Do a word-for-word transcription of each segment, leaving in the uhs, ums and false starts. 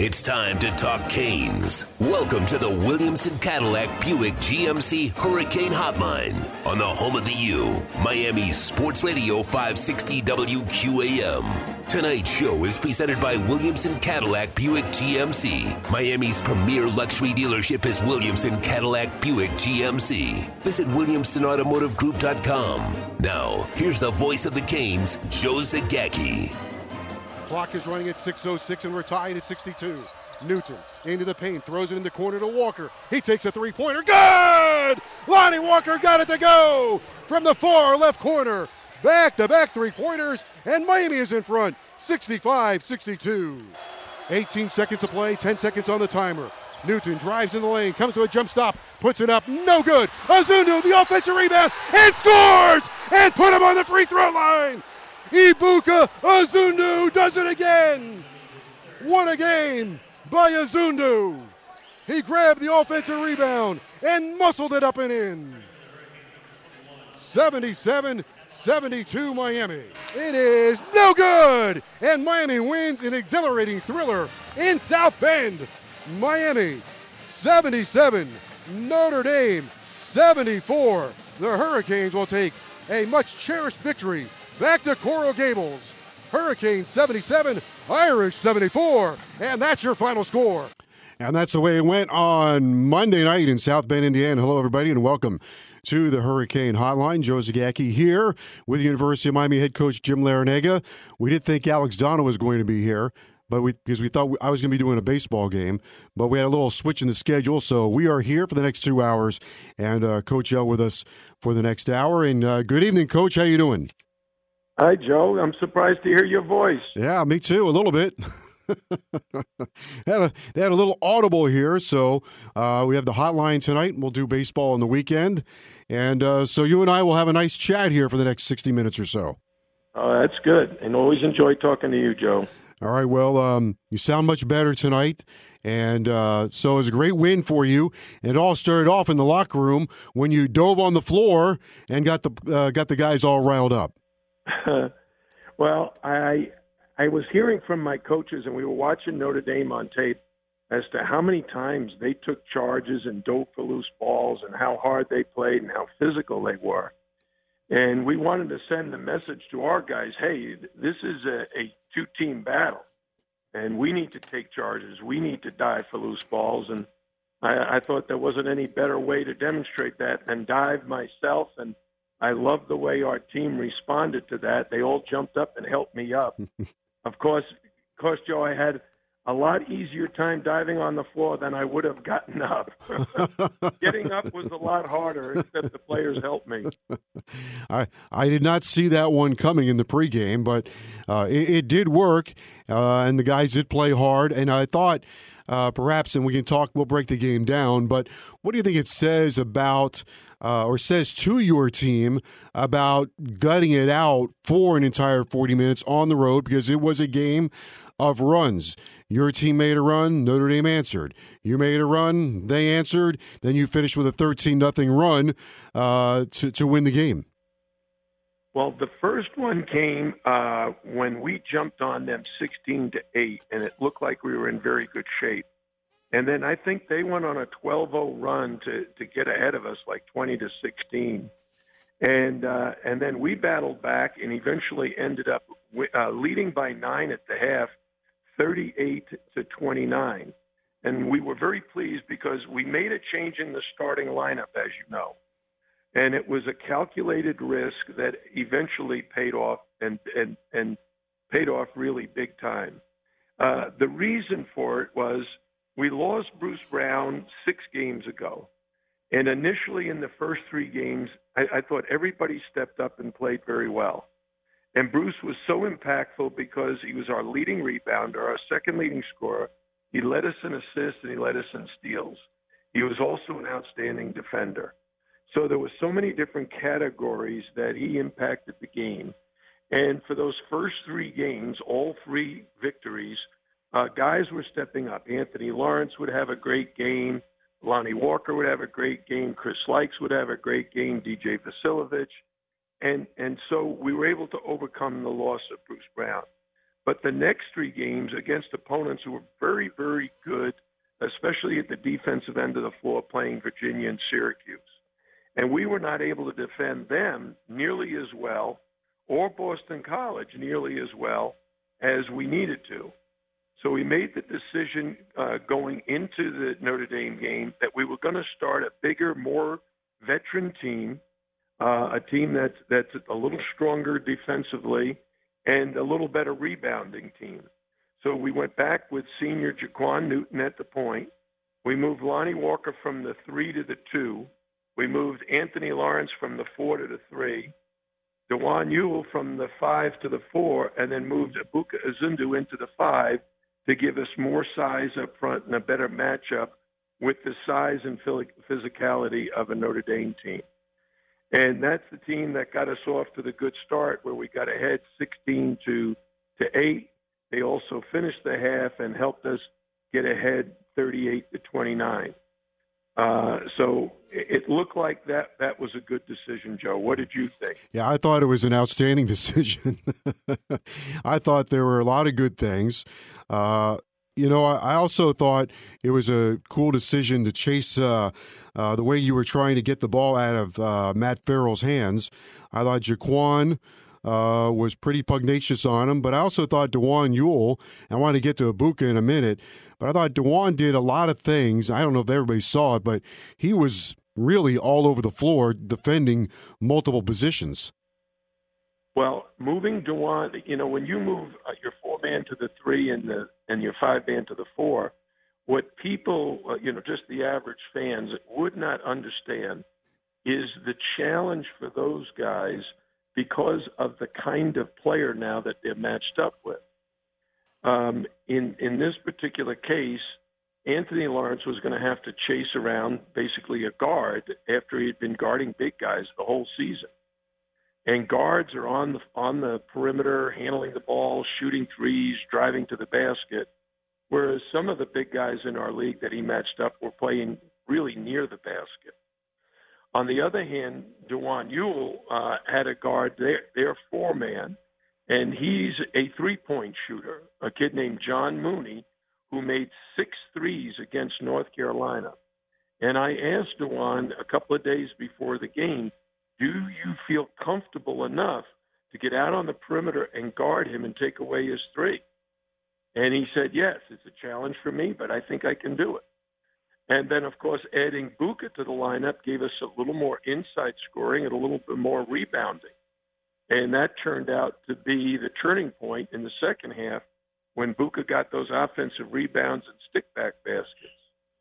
It's time to talk Canes. Welcome to the Williamson Cadillac Buick G M C Hurricane Hotline on the home of the U, Miami Sports Radio five sixty W Q A M. Tonight's show is presented by Williamson Cadillac Buick G M C. Miami's premier luxury dealership is Williamson Cadillac Buick G M C. Visit williamson automotive group dot com. Now, here's the voice of the Canes, Joe Zagacki. Clock is running at six oh six and we're tied at sixty-two. Newton into the paint, throws it in the corner to Walker. He takes a three-pointer. Good! Lonnie Walker got it to go from the far left corner. Back-to-back three-pointers, and Miami is in front, sixty-five sixty-two. eighteen seconds to play, ten seconds on the timer. Newton drives in the lane, comes to a jump stop, puts it up, no good. Azundu, the offensive rebound, and scores! And put him on the free throw line! Ibuka Azundu does it again! What a game by Azundu! He grabbed the offensive rebound and muscled it up and in. seventy-seven seventy-two Miami. It is no good! And Miami wins an exhilarating thriller in South Bend. Miami seventy-seven, Notre Dame seventy-four. The Hurricanes will take a much cherished victory back to Coral Gables. Hurricanes seventy-seven, Irish seventy-four. And that's your final score. And that's the way it went on Monday night in South Bend, Indiana. Hello, everybody, and welcome to the Hurricane Hotline. Joe Zagacki here with the University of Miami head coach Jim Larrañaga. We did think Alex Donald was going to be here, but we because we thought I was going to be doing a baseball game, but we had a little switch in the schedule, so we are here for the next two hours, and uh, Coach L with us for the next hour. And uh, good evening, Coach. How you doing? Hi, Joe. I'm surprised to hear your voice. Yeah, me too, a little bit. they, had a, they had a little audible here, so uh, we have the hotline tonight. We'll do baseball on the weekend, and uh, so you and I will have a nice chat here for the next sixty minutes or so. Oh, that's good, and always enjoy talking to you, Joe. All right, well, um, you sound much better tonight, and uh, so it was a great win for you. And it all started off in the locker room when you dove on the floor and got the uh, got the guys all riled up. Well, I I was hearing from my coaches, and we were watching Notre Dame on tape as to how many times they took charges and dove for loose balls and how hard they played and how physical they were. And we wanted to send the message to our guys, hey, this is a, a two-team battle, and we need to take charges. We need to dive for loose balls. And I, I thought there wasn't any better way to demonstrate that than dive myself, and I loved the way our team responded to that. They all jumped up and helped me up. Of course, of course, Joe, I had a lot easier time diving on the floor than I would have gotten up. Getting up was a lot harder, except the players helped me. I I did not see that one coming in the pregame, but uh, it, it did work, uh, and the guys did play hard. And I thought uh, perhaps, and we can talk, we'll break the game down, but what do you think it says about Uh, or says to your team about gutting it out for an entire forty minutes on the road, because it was a game of runs. Your team made a run, Notre Dame answered. You made a run, they answered. Then you finished with a thirteen nothing run uh, to, to win the game. Well, the first one came uh, when we jumped on them sixteen to eight, and it looked like we were in very good shape. And then I think they went on a twelve oh run to, to get ahead of us, like twenty to sixteen. And uh, and then we battled back and eventually ended up uh, leading by nine at the half, thirty-eight to twenty-nine. And we were very pleased because we made a change in the starting lineup, as you know. And it was a calculated risk that eventually paid off and, and, and paid off really big time. Uh, the reason for it was we lost Bruce Brown six games ago. And initially in the first three games, I, I thought everybody stepped up and played very well. And Bruce was so impactful because he was our leading rebounder, our second leading scorer. He led us in assists and he led us in steals. He was also an outstanding defender. So there were so many different categories that he impacted the game. And for those first three games, all three victories, Uh, guys were stepping up. Anthony Lawrence would have a great game. Lonnie Walker would have a great game. Chris Likes would have a great game. D J Vasilevich. And, and so we were able to overcome the loss of Bruce Brown. But the next three games against opponents who were very, very good, especially at the defensive end of the floor, playing Virginia and Syracuse. And we were not able to defend them nearly as well, or Boston College nearly as well as we needed to. So we made the decision uh, going into the Notre Dame game that we were going to start a bigger, more veteran team, uh, a team that's, that's a little stronger defensively and a little better rebounding team. So we went back with senior Jaquan Newton at the point. We moved Lonnie Walker from the three to the two. We moved Anthony Lawrence from the four to the three. Dewan Ewell from the five to the four, and then moved Abuka Azundu into the five to give us more size up front and a better matchup with the size and physicality of a Notre Dame team. And that's the team that got us off to the good start where we got ahead sixteen to eight. They also finished the half and helped us get ahead thirty-eight to twenty-nine. Uh, so it looked like that that was a good decision, Joe. What did you think? Yeah, I thought it was an outstanding decision. I thought there were a lot of good things. Uh, you know, I also thought it was a cool decision to chase uh, uh, the way you were trying to get the ball out of uh, Matt Farrell's hands. I thought Jaquan Uh, was pretty pugnacious on him, but I also thought Dewan Ewell, I want to get to Abuka in a minute, but I thought Dewan did a lot of things. I don't know if everybody saw it, but he was really all over the floor defending multiple positions. Well, moving Dewan, you know, when you move uh, your four-man to the three and the and your five-man to the four, what people, uh, you know, just the average fans would not understand is the challenge for those guys because of the kind of player now that they're matched up with. Um, in, in this particular case, Anthony Lawrence was going to have to chase around basically a guard after he had been guarding big guys the whole season. And guards are on the, on the perimeter, handling the ball, shooting threes, driving to the basket, whereas some of the big guys in our league that he matched up were playing really near the basket. On the other hand, Dewan Ewell uh, had a guard, their, their four-man, and he's a three-point shooter, a kid named John Mooney, who made six threes against North Carolina. And I asked Dewan a couple of days before the game, do you feel comfortable enough to get out on the perimeter and guard him and take away his three? And he said, yes, it's a challenge for me, but I think I can do it. And then, of course, adding Buka to the lineup gave us a little more inside scoring and a little bit more rebounding. And that turned out to be the turning point in the second half when Buka got those offensive rebounds and stick-back baskets.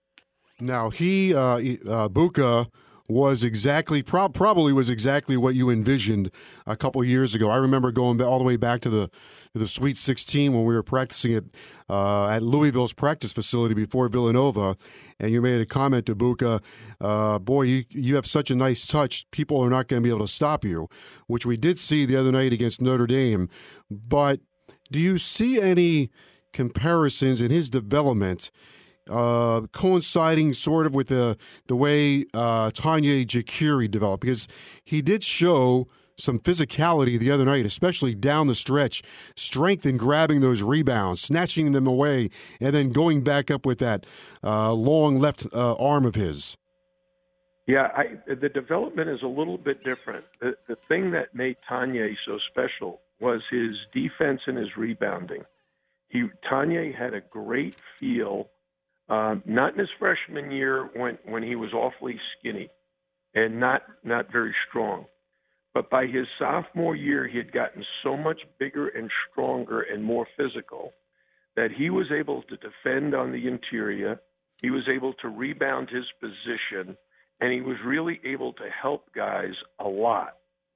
Now, he, uh, uh, Buka, was exactly, prob- probably was exactly what you envisioned a couple years ago. I remember going all the way back to the to the Sweet sixteen when we were practicing at uh, at Louisville's practice facility before Villanova, and you made a comment to Buka, uh, boy, you, you have such a nice touch, people are not going to be able to stop you, which we did see the other night against Notre Dame. But do you see any comparisons in his development Uh, coinciding sort of with the the way uh, Tanya Jakiri developed? Because he did show some physicality the other night, especially down the stretch, strength in grabbing those rebounds, snatching them away, and then going back up with that uh, long left uh, arm of his. Yeah, I, the development is a little bit different. The, the thing that made Tanya so special was his defense and his rebounding. He Tanya had a great feel. Um, not in his freshman year when, when he was awfully skinny and not not very strong. But by his sophomore year, he had gotten so much bigger and stronger and more physical that he was able to defend on the interior. He was able to rebound his position, and he was really able to help guys a lot.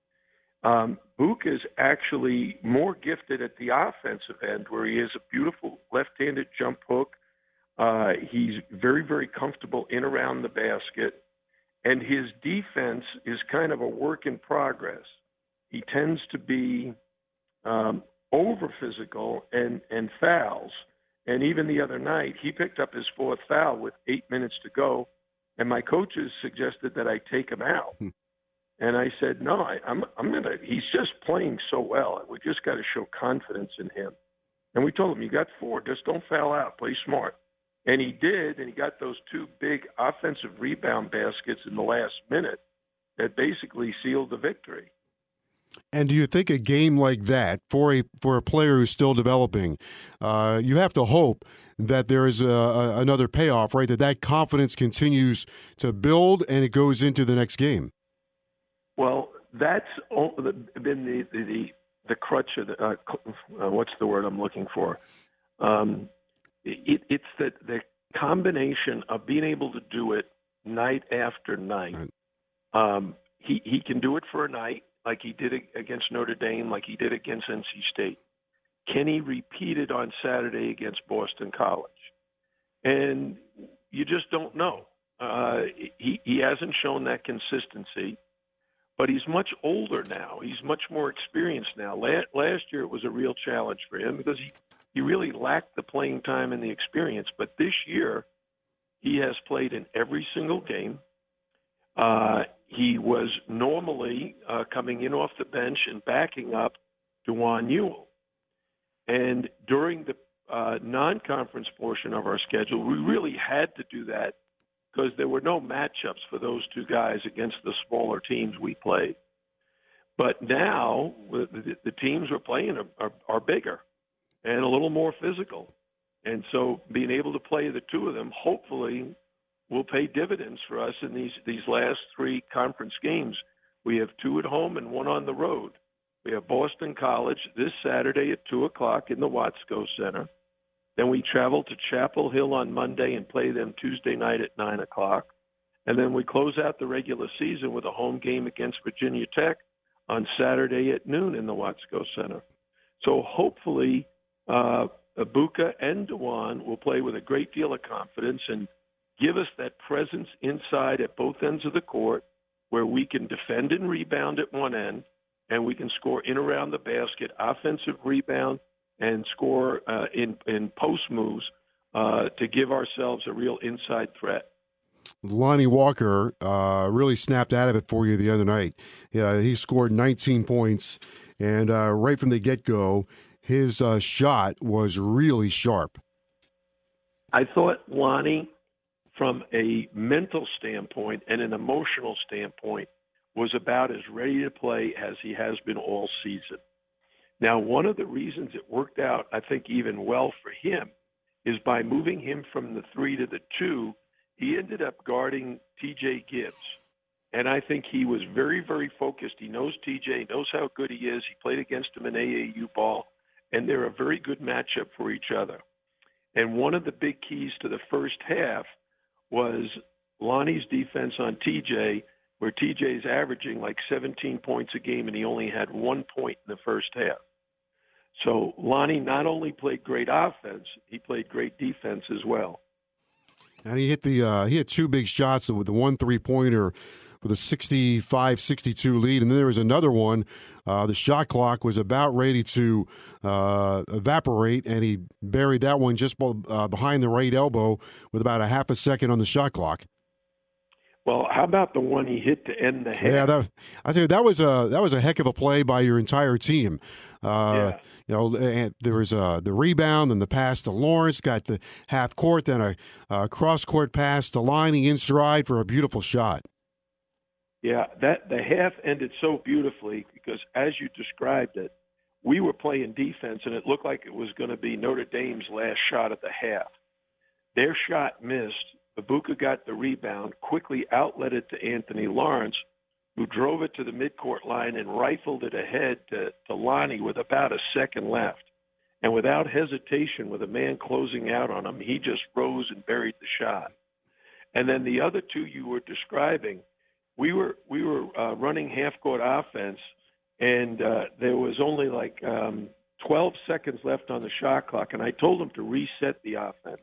Um, Buka is actually more gifted at the offensive end, where he has a beautiful left-handed jump hook. Uh, he's very, very comfortable in around the basket, and his defense is kind of a work in progress. He tends to be um, over physical and, and fouls. And even the other night, he picked up his fourth foul with eight minutes to go, and my coaches suggested that I take him out. Hmm. And I said, no, I, I'm, I'm going to, he's just playing so well. We just got to show confidence in him. And we told him, you got four, just don't foul out, play smart. And he did, and he got those two big offensive rebound baskets in the last minute that basically sealed the victory. And do you think a game like that, for a for a player who's still developing, uh, you have to hope that there is a, a, another payoff, right? That that confidence continues to build and it goes into the next game. Well, that's been the the, the, the crutch of the, uh, uh, what's the word I'm looking for? Um, it, it's the, the combination of being able to do it night after night. Right. Um, he, he can do it for a night, like he did against Notre Dame, like he did against N C State. Can he repeat it on Saturday against Boston College? And you just don't know. Uh, he, he hasn't shown that consistency, but he's much older now. He's much more experienced now. Last, last year it was a real challenge for him because he, he really lacked the playing time and the experience. But this year he has played in every single game. Uh, he was normally uh, coming in off the bench and backing up DeJuan Ewell. And during the uh, non-conference portion of our schedule, we really had to do that because there were no matchups for those two guys against the smaller teams we played. But now the, the teams we're playing are, are, are bigger and a little more physical. And so being able to play the two of them, hopefully, will pay dividends for us in these, these last three conference games. We have two at home and one on the road. We have Boston College this Saturday at two o'clock in the Watsco Center. Then we travel to Chapel Hill on Monday and play them Tuesday night at nine o'clock. And then we close out the regular season with a home game against Virginia Tech on Saturday at noon in the Watsco Center. So hopefully uh, Ibuka and DeJuan will play with a great deal of confidence and give us that presence inside at both ends of the court where we can defend and rebound at one end and we can score in around the basket, offensive rebound, and score uh, in, in post moves uh, to give ourselves a real inside threat. Lonnie Walker uh, really snapped out of it for you the other night. Yeah, he scored nineteen points, and uh, right from the get-go, his uh, shot was really sharp. I thought Lonnie, from a mental standpoint and an emotional standpoint, was about as ready to play as he has been all season. Now, one of the reasons it worked out, I think, even well for him is by moving him from the three to the two, he ended up guarding T J Gibbs. And I think he was very, very focused. He knows T J, knows how good he is. He played against him in A A U ball, and they're a very good matchup for each other. And one of the big keys to the first half was Lonnie's defense on T J, where T J's averaging like seventeen points a game, and he only had one point in the first half. So Lonnie not only played great offense, he played great defense as well. And he hit the uh, he had two big shots with the one three-pointer with a sixty-five sixty-two lead, and then there was another one. Uh, the shot clock was about ready to uh, evaporate, and he buried that one just uh, behind the right elbow with about a half a second on the shot clock. Well, how about the one he hit to end the half? Yeah, that, I tell you, that was a that was a heck of a play by your entire team. Uh, yeah. You know, and there was uh, the rebound and the pass to Lawrence, got the half court, then a, a cross court pass to Liney in stride for a beautiful shot. Yeah, that the half ended so beautifully because, as you described it, we were playing defense, and it looked like it was going to be Notre Dame's last shot at the half. Their shot missed. Ibuka got the rebound, quickly outlet it to Anthony Lawrence, who drove it to the midcourt line and rifled it ahead to, to Lonnie with about a second left. And without hesitation, with a man closing out on him, he just rose and buried the shot. And then the other two you were describing, we were we were uh, running half-court offense, and uh, there was only like um, twelve seconds left on the shot clock, and I told him to reset the offense.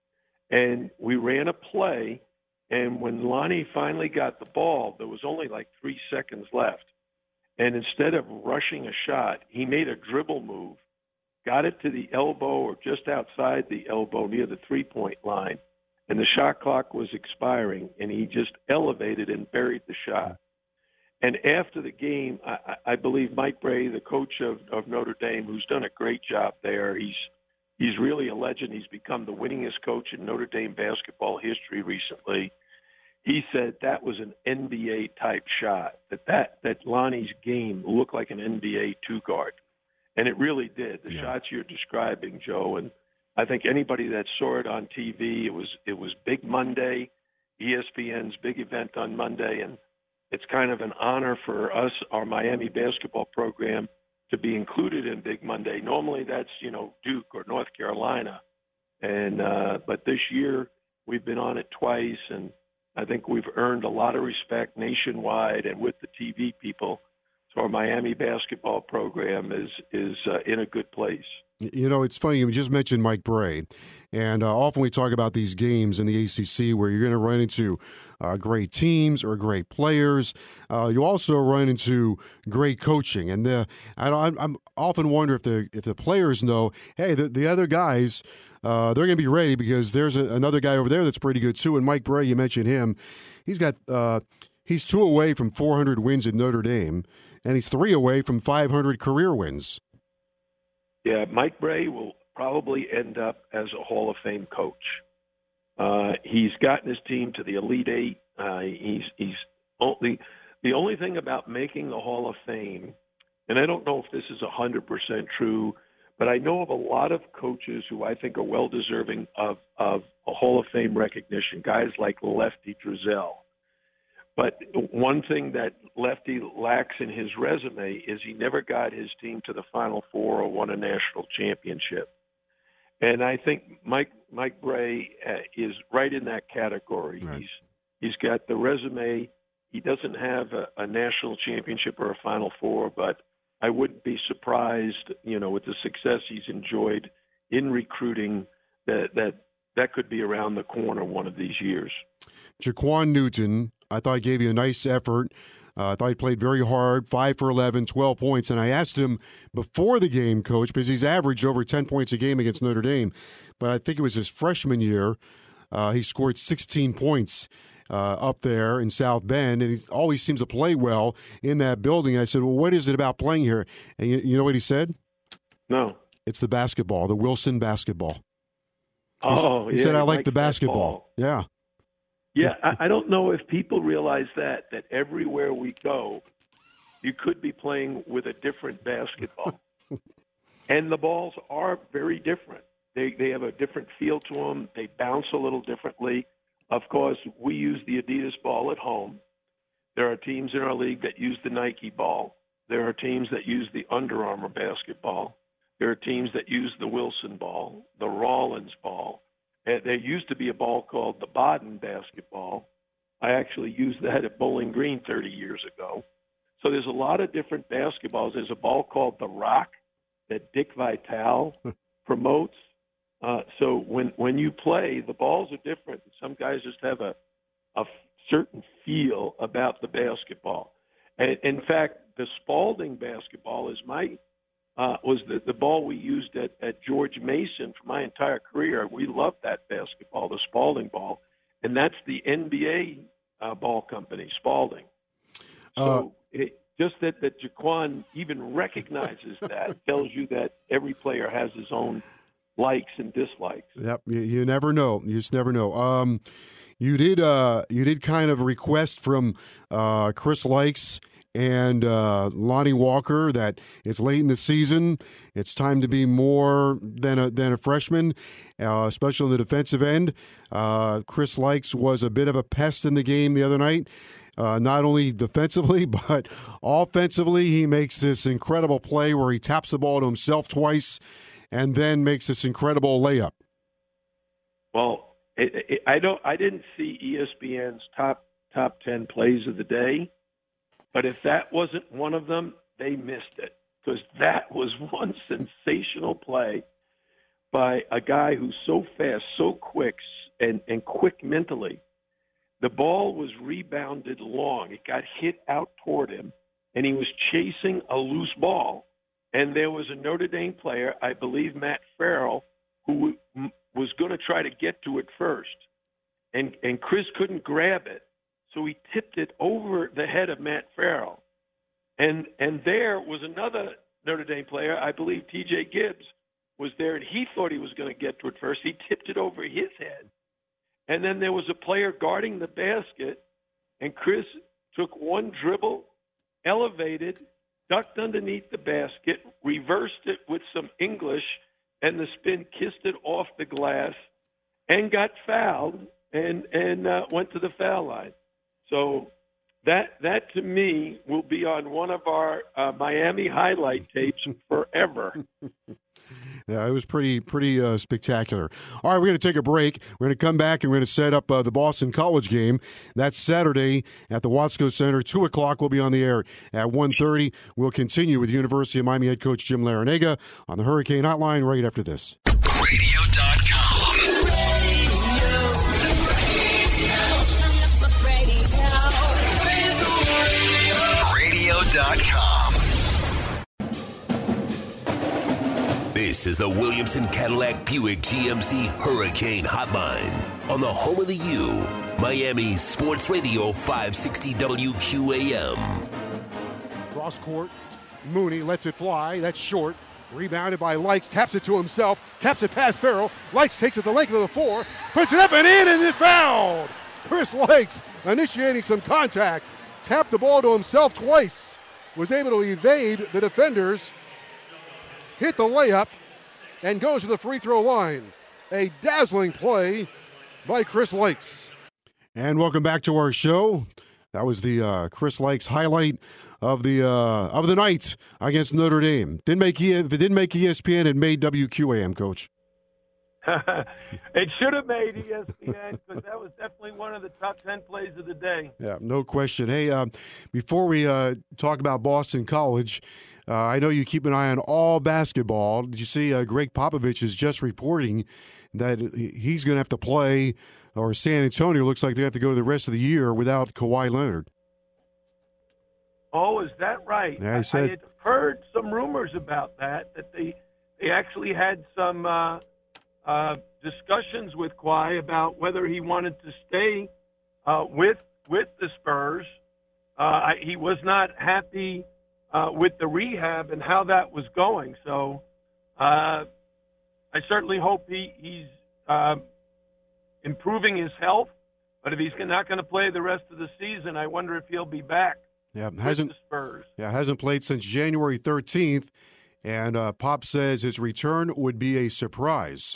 And we ran a play, and when Lonnie finally got the ball, there was only like three seconds left. And instead of rushing a shot, he made a dribble move, got it to the elbow or just outside the elbow near the three-point line, and the shot clock was expiring, and he just elevated and buried the shot. And after the game, I, I believe Mike Brey, the coach of, of Notre Dame, who's done a great job there, he's he's really a legend. He's become the winningest coach in Notre Dame basketball history recently. He said that was an N B A-type shot, that, that that Lonnie's game looked like an N B A two-guard. And it really did. The yeah. shots you're describing, Joe, and I think anybody that saw it on T V, it was it was Big Monday, E S P N's big event on Monday, and it's kind of an honor for us, our Miami basketball program, to be included in Big Monday. Normally that's, you know, Duke or North Carolina. And uh, but this year we've been on it twice, and I think we've earned a lot of respect nationwide and with the T V people. So our Miami basketball program is is uh, in a good place. You know, it's funny. You just mentioned Mike Brey, and uh, often we talk about these games in the A C C where you're going to run into uh, great teams or great players. Uh, you also run into great coaching, and the I don't, I'm often wonder if the if the players know, hey, the, the other guys, uh, they're going to be ready because there's a, another guy over there that's pretty good too. And Mike Brey, you mentioned him. He's got uh, he's two away from four hundred wins at Notre Dame, and he's three away from five hundred career wins. Yeah, Mike Brey will probably end up as a Hall of Fame coach. Uh, he's gotten his team to the Elite Eight. Uh, he's he's only the only thing about making the Hall of Fame, and I don't know if this is a hundred percent true, but I know of a lot of coaches who I think are well deserving of of a Hall of Fame recognition. Guys like Lefty Driesell. But one thing that Lefty lacks in his resume is he never got his team to the Final Four or won a national championship. And I think Mike Mike Brey uh, is right in that category. Right. He's he's got the resume. He doesn't have a, a national championship or a Final Four, but I wouldn't be surprised, you know, with the success he's enjoyed in recruiting, that that that could be around the corner one of these years. Jaquan Newton, I thought he gave you a nice effort. Uh, I thought he played very hard, five for eleven, twelve points. And I asked him before the game, Coach, because he's averaged over ten points a game against Notre Dame. But I think it was his freshman year. Uh, he scored sixteen points uh, up there in South Bend, and he always seems to play well in that building. I said, well, what is it about playing here? And you, you know what he said? No. It's the basketball, the Wilson basketball. Oh, he yeah, said, I he like the basketball. Yeah. Yeah, I, I don't know if people realize that, that everywhere we go, you could be playing with a different basketball. And the balls are very different. They they have a different feel to them. They bounce a little differently. Of course, we use the Adidas ball at home. There are teams in our league that use the Nike ball. There are teams that use the Under Armour basketball. There are teams that use the Wilson ball, the Rawlins ball. And there used to be a ball called the Baden basketball. I actually used that at Bowling Green thirty years ago. So there's a lot of different basketballs. There's a ball called the Rock that Dick Vitale promotes. Uh, so when when you play, the balls are different. Some guys just have a, a certain feel about the basketball. And in fact, the Spalding basketball is my Uh, was the, the ball we used at, at George Mason for my entire career. We loved that basketball, the Spalding ball. And that's the N B A uh, ball company, Spalding. So uh, it, just that, that Jaquan even recognizes that tells you that every player has his own likes and dislikes. Yep, you, you never know. You just never know. Um, you did uh, you did kind of request from uh, Chris Likes and uh, Lonnie Walker that it's late in the season. It's time to be more than a, than a freshman, uh, especially on the defensive end. Uh, Chris Likes was a bit of a pest in the game the other night, uh, not only defensively, but offensively. He makes this incredible play where he taps the ball to himself twice and then makes this incredible layup. Well, it, it, I don't. I didn't see E S P N's top top ten plays of the day. But if that wasn't one of them, they missed it, because that was one sensational play by a guy who's so fast, so quick, and, and quick mentally. The ball was rebounded long. It got hit out toward him, and he was chasing a loose ball. And there was a Notre Dame player, I believe Matt Farrell, who was going to try to get to it first. And, and Chris couldn't grab it. So he tipped it over the head of Matt Farrell. And and there was another Notre Dame player, I believe T J Gibbs, was there, and he thought he was going to get to it first. He tipped it over his head. And then there was a player guarding the basket, and Chris took one dribble, elevated, ducked underneath the basket, reversed it with some English, and the spin kissed it off the glass and got fouled and, and uh, went to the foul line. So that, that to me, will be on one of our uh, Miami highlight tapes forever. Yeah, it was pretty pretty uh, spectacular. All right, we're going to take a break. We're going to come back and we're going to set up uh, the Boston College game. That's Saturday at the Watsco Center. two o'clock we'll be on the air. At one thirty, we'll continue with University of Miami head coach Jim Larrañaga on the Hurricane Hotline right after this. radio dot com. radio dot com. This is the Williamson Cadillac Buick G M C Hurricane Hotline on the home of the U, Miami Sports Radio five sixty W Q A M. Cross court, Mooney lets it fly. That's short. Rebounded by Likes, taps it to himself, taps it past Farrell. Likes takes it the length of the floor, puts it up and in, and is fouled. Chris Likes initiating some contact, tapped the ball to himself twice, was able to evade the defenders, hit the layup, and goes to the free throw line. A dazzling play by Chris Likes. And welcome back to our show. That was the uh, Chris Likes highlight of the uh, of the night against Notre Dame. Didn't make e- if it didn't make E S P N, it made W Q A M, Coach. It should have made E S P N because that was definitely one of the top ten plays of the day. Yeah, no question. Hey, uh, before we uh, talk about Boston College, uh, I know you keep an eye on all basketball. Did you see uh, Greg Popovich is just reporting that he's going to have to play, or San Antonio looks like they have to go the rest of the year without Kawhi Leonard. Oh, is that right? Yeah, he said. I had heard some rumors about that, that they they actually had some uh, uh, discussions with Kawhi about whether he wanted to stay uh, with with the Spurs. Uh, I, he was not happy uh, with the rehab and how that was going. So uh, I certainly hope he, he's uh, improving his health. But if he's not going to play the rest of the season, I wonder if he'll be back. Yeah, hasn't Spurs. Yeah, hasn't played since January thirteenth, and uh, Pop says his return would be a surprise.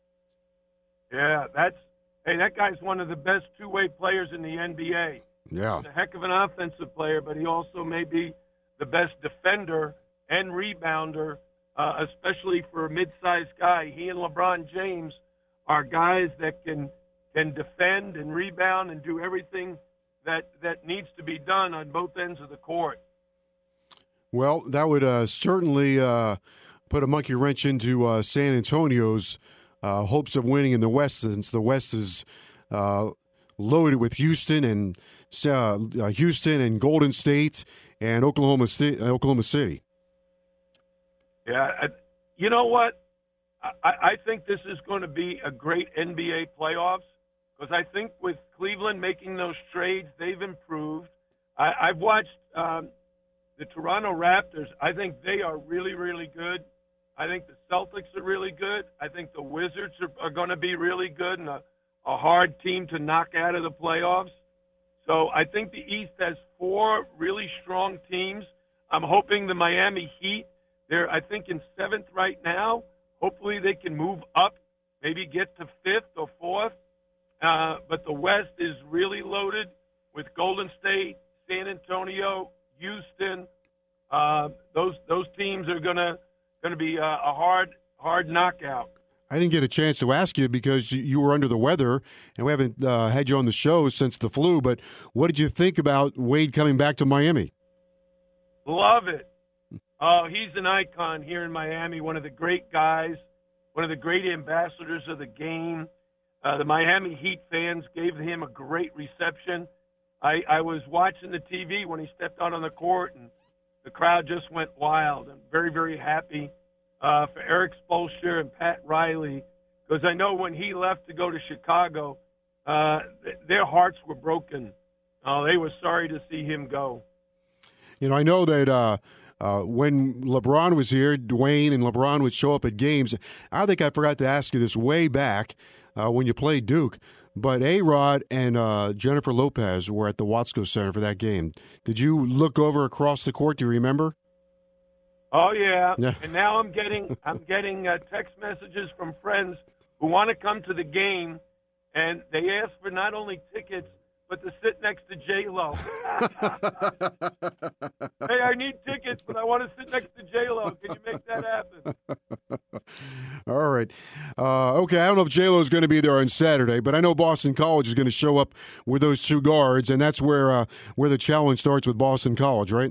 Yeah, that's hey, that guy's one of the best two-way players in the N B A. Yeah, He's a heck of an offensive player, but he also may be the best defender and rebounder, uh, especially for a mid-sized guy. He and LeBron James are guys that can can defend and rebound and do everything that that needs to be done on both ends of the court. Well, that would uh, certainly uh, put a monkey wrench into uh, San Antonio's uh, hopes of winning in the West, since the West is uh, loaded with Houston and uh, Houston and Golden State and Oklahoma City. Oklahoma City. Yeah, I, you know what? I, I think this is going to be a great N B A playoffs. Because I think with Cleveland making those trades, they've improved. I, I've watched um, the Toronto Raptors. I think they are really, really good. I think the Celtics are really good. I think the Wizards are, are going to be really good and a, a hard team to knock out of the playoffs. So I think the East has four really strong teams. I'm hoping the Miami Heat, they're, I think, in seventh right now. Hopefully they can move up, maybe get to fifth or fourth. Uh, but the West is really loaded with Golden State, San Antonio, Houston. Uh, those those teams are gonna gonna be a, a hard hard knockout. I didn't get a chance to ask you because you were under the weather, and we haven't uh, had you on the show since the flu. But what did you think about Wade coming back to Miami? Love it. Oh, he's an icon here in Miami. One of the great guys, one of the great ambassadors of the game. Uh, the Miami Heat fans gave him a great reception. I, I was watching the T V when he stepped out on the court, and the crowd just went wild. I'm very, very happy uh, for Eric Spoelstra and Pat Riley, because I know when he left to go to Chicago, uh, th- their hearts were broken. Uh, they were sorry to see him go. You know, I know that uh, uh, when LeBron was here, Dwayne and LeBron would show up at games. I think I forgot to ask you this way back uh, when you played Duke, but A-Rod and uh, Jennifer Lopez were at the Watsco Center for that game. Did you look over across the court? Do you remember? Oh yeah. Yeah. And now I'm getting I'm getting uh, text messages from friends who want to come to the game, and they ask for not only tickets but to sit next to J Lo. Hey, I need tickets, but I want to sit next to J Lo. Can you make that happen? All right. Uh, okay, I don't know if J Lo is going to be there on Saturday, but I know Boston College is going to show up with those two guards, and that's where uh, where the challenge starts with Boston College, right?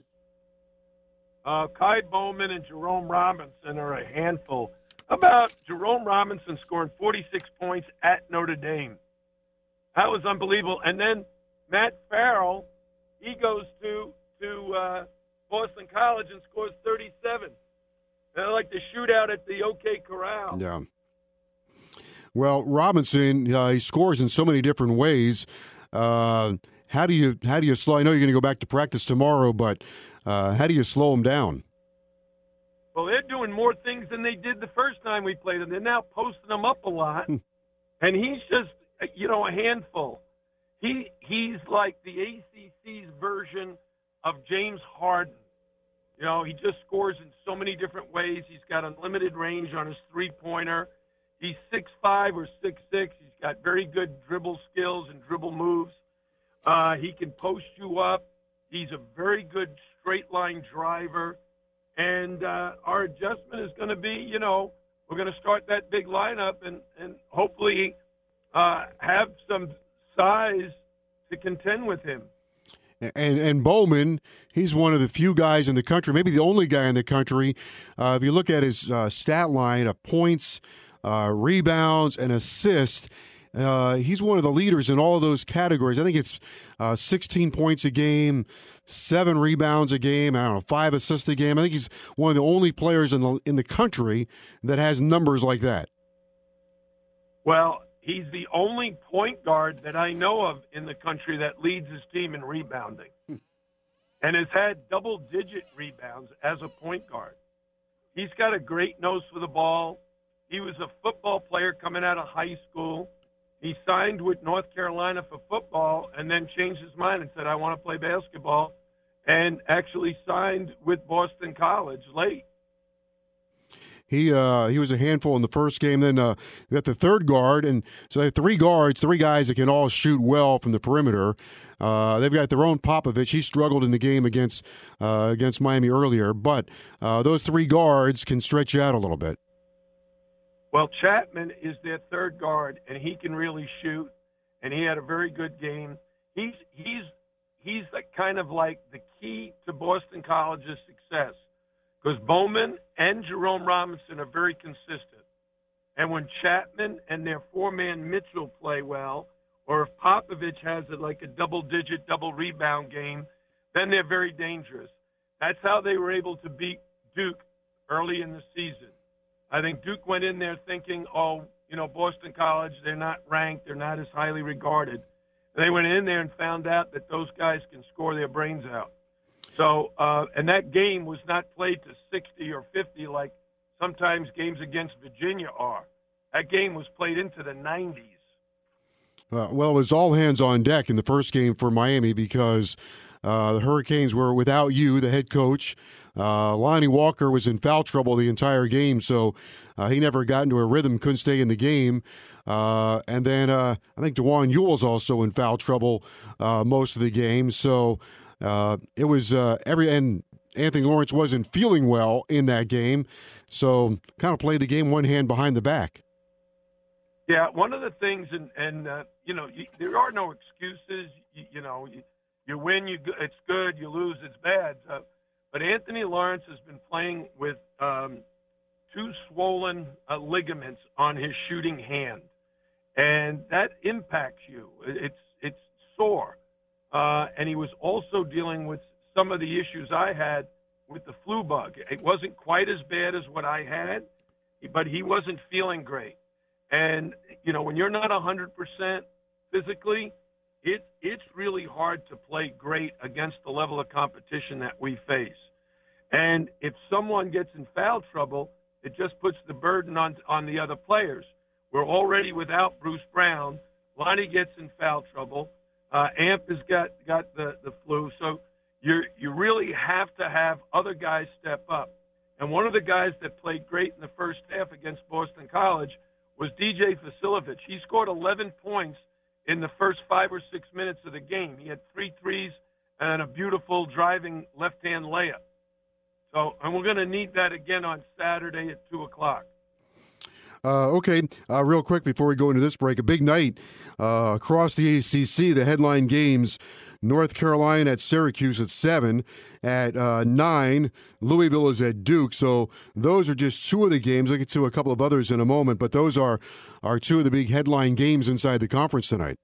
Uh, Kai Bowman and Jerome Robinson are a handful. How about Jerome Robinson scoring forty-six points at Notre Dame? That was unbelievable. And then Matt Farrell, he goes to to uh, Boston College and scores thirty-seven. They're like the shootout at the OK Corral. Yeah. Well, Robinson, uh, he scores in so many different ways. Uh, how do you how do you slow? I know you're going to go back to practice tomorrow, but uh, how do you slow him down? Well, they're doing more things than they did the first time we played them. They're now posting them up a lot, and he's just, you know, a handful. He he's like the A C C's version of James Harden. You know, he just scores in so many different ways. He's got unlimited range on his three-pointer. He's six five or six six. He's got very good dribble skills and dribble moves. Uh, he can post you up. He's a very good straight-line driver. And uh, our adjustment is going to be, you know, we're going to start that big lineup and, and hopefully uh, have some size to contend with him. And and Bowman, he's one of the few guys in the country, maybe the only guy in the country. Uh, if you look at his uh, stat line of points, uh, rebounds, and assists, uh, he's one of the leaders in all of those categories. I think it's uh, sixteen points a game, seven rebounds a game, I don't know, five assists a game. I think he's one of the only players in the in the country that has numbers like that. Well, he's the only point guard that I know of in the country that leads his team in rebounding and has had double-digit rebounds as a point guard. He's got a great nose for the ball. He was a football player coming out of high school. He signed with North Carolina for football and then changed his mind and said, I want to play basketball, and actually signed with Boston College late. He uh, he was a handful in the first game. Then uh, they got the third guard, and so they have three guards, three guys that can all shoot well from the perimeter. Uh, they've got their own Popovich. He struggled in the game against uh, against Miami earlier, but uh, those three guards can stretch you out a little bit. Well, Chapman is their third guard, and he can really shoot, and he had a very good game. He's he's he's the, kind of like the key to Boston College's success. Because Bowman and Jerome Robinson are very consistent. And when Chapman and their four-man Mitchell play well, or if Popovich has it like a double-digit, double-rebound game, then they're very dangerous. That's how they were able to beat Duke early in the season. I think Duke went in there thinking, oh, you know, Boston College, they're not ranked, they're not as highly regarded. They went in there and found out that those guys can score their brains out. So, uh, and that game was not played to sixty or fifty like sometimes games against Virginia are. That game was played into the nineties. Uh, well, it was all hands on deck in the first game for Miami because uh, the Hurricanes were without you, the head coach. Uh, Lonnie Walker was in foul trouble the entire game, so uh, he never got into a rhythm, couldn't stay in the game. Uh, and then uh, I think DeJuan Ewell's also in foul trouble uh, most of the game. So uh, it was uh, every and Anthony Lawrence wasn't feeling well in that game, so kind of played the game one hand behind the back. Yeah, one of the things, and, and uh, you know, you, there are no excuses. You, you know, you, you win, you it's good. You lose, it's bad. Uh, but Anthony Lawrence has been playing with um, two swollen uh, ligaments on his shooting hand, and that impacts you. It's it's sore, uh, and he was also dealing with some of the issues I had with the flu bug. It wasn't quite as bad as what I had, but he wasn't feeling great. And, you know, when you're not one hundred percent physically, it, it's really hard to play great against the level of competition that we face. And if someone gets in foul trouble, it just puts the burden on on the other players. We're already without Bruce Brown. Lonnie gets in foul trouble. Uh, Amp has got, got the, the flu. So you you really have to have other guys step up. And one of the guys that played great in the first half against Boston College was D J Vasilovich. He scored eleven points in the first five or six minutes of the game. He had three threes and a beautiful driving left-hand layup. So, and we're going to need that again on Saturday at two o'clock. Uh, okay, uh, real quick before we go into this break, a big night uh, across the A C C. The headline games, North Carolina at Syracuse at seven. At uh, nine, Louisville is at Duke. So those are just two of the games. I'll get to a couple of others in a moment, but those are, are two of the big headline games inside the conference tonight.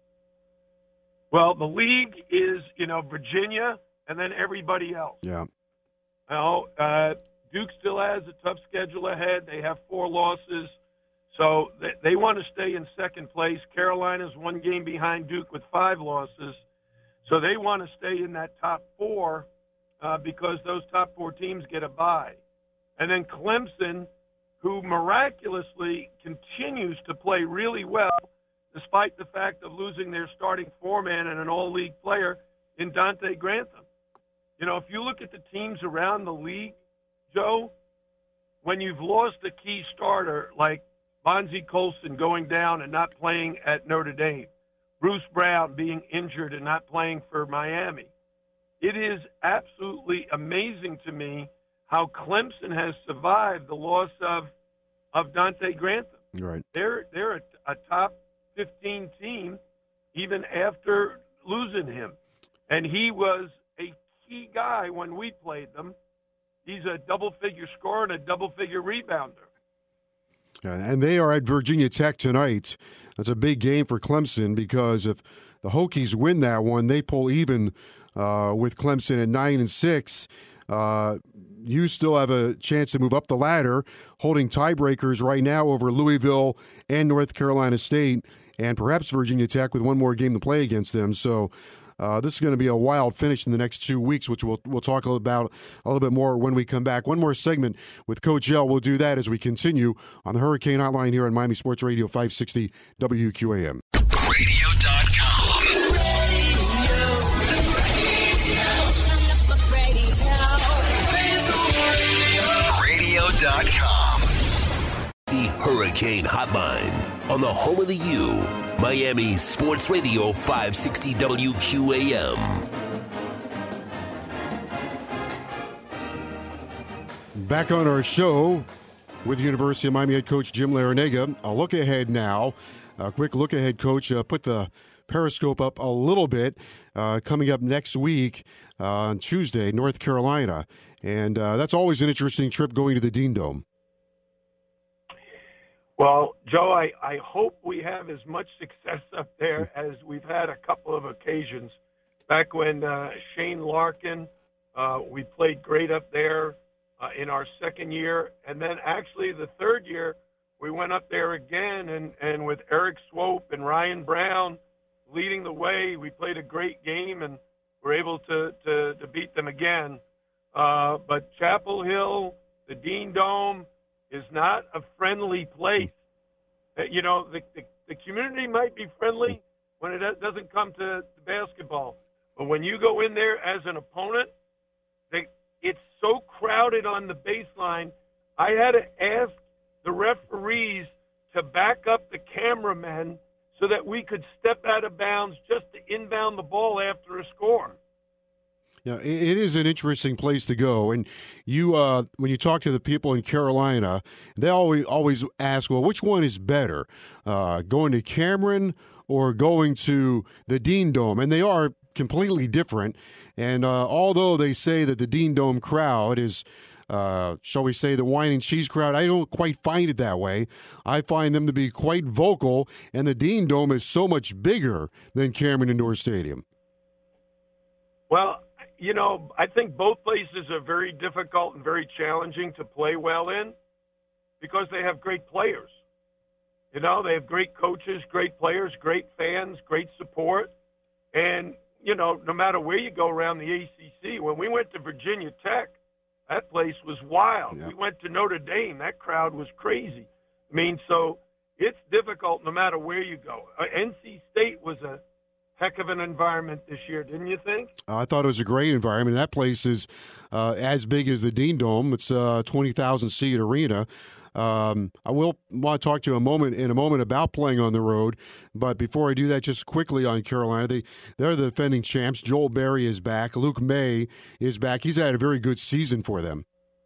Well, the league is, you know, Virginia and then everybody else. Yeah. Now, uh, Duke still has a tough schedule ahead. They have four losses, so they, they want to stay in second place. Carolina's one game behind Duke with five losses, so they want to stay in that top four uh, because those top four teams get a bye. And then Clemson, who miraculously continues to play really well, despite the fact of losing their starting four-man and an all-league player in Dante Grantham. You know, if you look at the teams around the league, Joe, when you've lost a key starter like Bonzie Colson going down and not playing at Notre Dame, Bruce Brown being injured and not playing for Miami, it is absolutely amazing to me how Clemson has survived the loss of of Dante Grantham. Right. They're they're a, a top fifteen team even after losing him, and he was a key guy when we played them. He's a double-figure scorer and a double-figure rebounder. And they are at Virginia Tech tonight. That's a big game for Clemson because if the Hokies win that one, they pull even uh, with Clemson at nine and six. Uh, you still have a chance to move up the ladder, holding tiebreakers right now over Louisville and North Carolina State, and perhaps Virginia Tech with one more game to play against them. So uh, this is going to be a wild finish in the next two weeks, which we'll we'll talk about a little bit more when we come back. One more segment with Coach L. We'll do that as we continue on the Hurricane Hotline here on Miami Sports Radio five sixty W Q A M. radio dot com. radio dot com. The Hurricane Hotline on the home of the U, Miami Sports Radio five sixty W Q A M. Back on our show with University of Miami head coach Jim Larrañaga. A look ahead now. A quick look ahead, Coach. Uh, put the Periscope up a little bit. Uh, coming up next week uh, on Tuesday, North Carolina. And uh, that's always an interesting trip going to the Dean Dome. Well, Joe, I, I hope we have as much success up there as we've had a couple of occasions. Back when uh, Shane Larkin, uh, we played great up there uh, in our second year. And then actually the third year, we went up there again, and, and with Eric Swope and Ryan Brown leading the way, we played a great game and were able to, to, to beat them again. Uh, but Chapel Hill, the Dean Dome, is not a friendly place. Uh, you know, the, the the community might be friendly when it doesn't come to, to basketball. But when you go in there as an opponent, they, it's so crowded on the baseline. I had to ask the referees to back up the cameramen so that we could step out of bounds just to inbound the ball after a score. Yeah, it is an interesting place to go. And you, uh, when you talk to the people in Carolina, they always always ask, well, which one is better, uh, going to Cameron or going to the Dean Dome? And they are completely different. And uh, although they say that the Dean Dome crowd is, uh, shall we say, the wine and cheese crowd, I don't quite find it that way. I find them to be quite vocal, and the Dean Dome is so much bigger than Cameron Indoor Stadium. Well, you know, I think both places are very difficult and very challenging to play well in because they have great players. You know, they have great coaches, great players, great fans, great support. And, you know, no matter where you go around the A C C, when we went to Virginia Tech, That place was wild. Yeah. We went to Notre Dame. That crowd was crazy. I mean, so it's difficult no matter where you go. Uh, N C State was a heck of an environment this year, didn't you think? Uh, I thought it was a great environment. That place is uh, as big as the Dean Dome. It's a twenty thousand seat arena. Um, I will want to talk to you a moment in a moment about playing on the road, but before I do that, just quickly on Carolina, they they're the defending champs. Joel Berry is back. Luke May is back. He's had a very good season for them.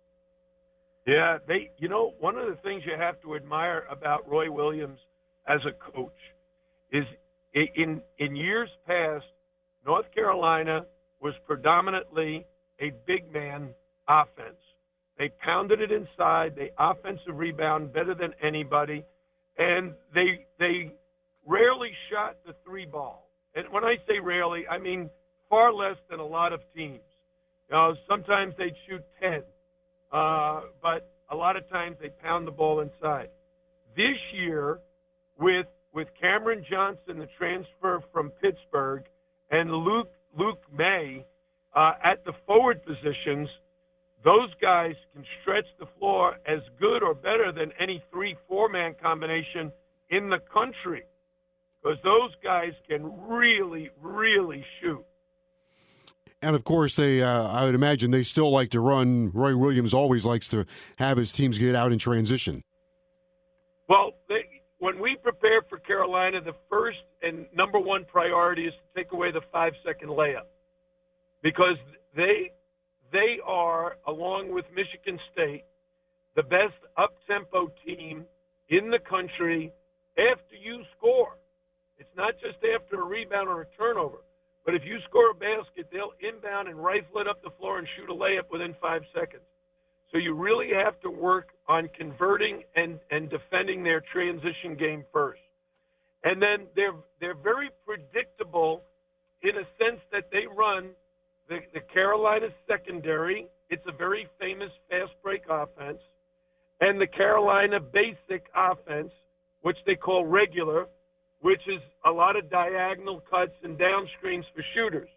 Yeah, they. You know, one of the things you have to admire about Roy Williams as a coach is in in years past, North Carolina was predominantly a big man offense. They pounded it inside. They offensive rebound better than anybody, and they they rarely shot the three ball. And when I say rarely, I mean far less than a lot of teams. You know, sometimes they'd shoot ten, uh, but a lot of times they pound the ball inside. This year, with with Cameron Johnson, the transfer from Pittsburgh, and Luke Luke May uh, at the forward positions. Those guys can stretch the floor as good or better than any three, four-man combination in the country because those guys can really, really shoot. And, of course, they uh, I would imagine they still like to run. Roy Williams always likes to have his teams get out in transition. Well, they, when we prepare for Carolina, the first and number one priority is to take away the five-second layup because they – They are, along with Michigan State, the best up-tempo team in the country after you score. It's not just after a rebound or a turnover, but if you score a basket, they'll inbound and rifle it up the floor and shoot a layup within five seconds. So you really have to work on converting and, and defending their transition game first. And then they're they're very predictable in a sense that they run – The, the Carolina secondary, it's a very famous fast break offense, and the Carolina basic offense, which they call regular, which is a lot of diagonal cuts and down screens for shooters.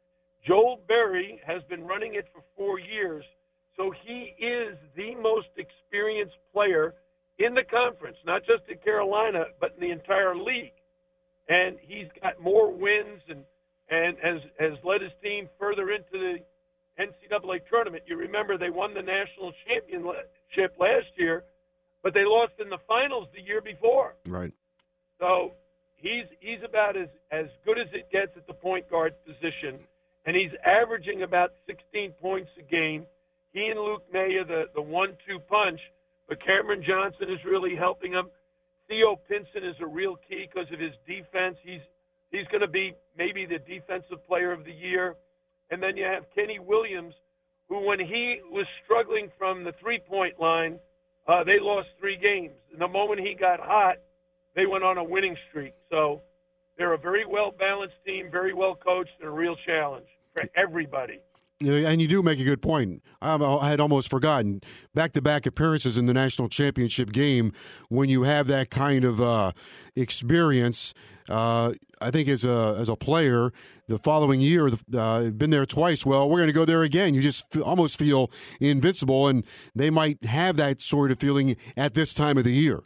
Joel Berry has been running it for four years, so he is the most experienced player in the conference, not just in Carolina, but in the entire league. And he's got more wins and and has, has led his team further into the N C double A tournament. You remember they won the national championship last year, but they lost in the finals the year before. Right. So he's he's about as, as good as it gets at the point guard position, and he's averaging about sixteen points a game. He and Luke May are the, the one two punch, but Cameron Johnson is really helping him. Theo Pinson is a real key because of his defense. He's He's going to be maybe the defensive player of the year. And then you have Kenny Williams, who when he was struggling from the three-point line, uh, they lost three games. And the moment he got hot, they went on a winning streak. So they're a very well-balanced team, very well-coached, and a real challenge for everybody. And you do make a good point. I had almost forgotten. Back-to-back appearances in the national championship game, when you have that kind of uh, experience, uh, I think as a as a player, the following year, uh, been there twice. Well, we're going to go there again. You just f- almost feel invincible, and they might have that sort of feeling at this time of the year.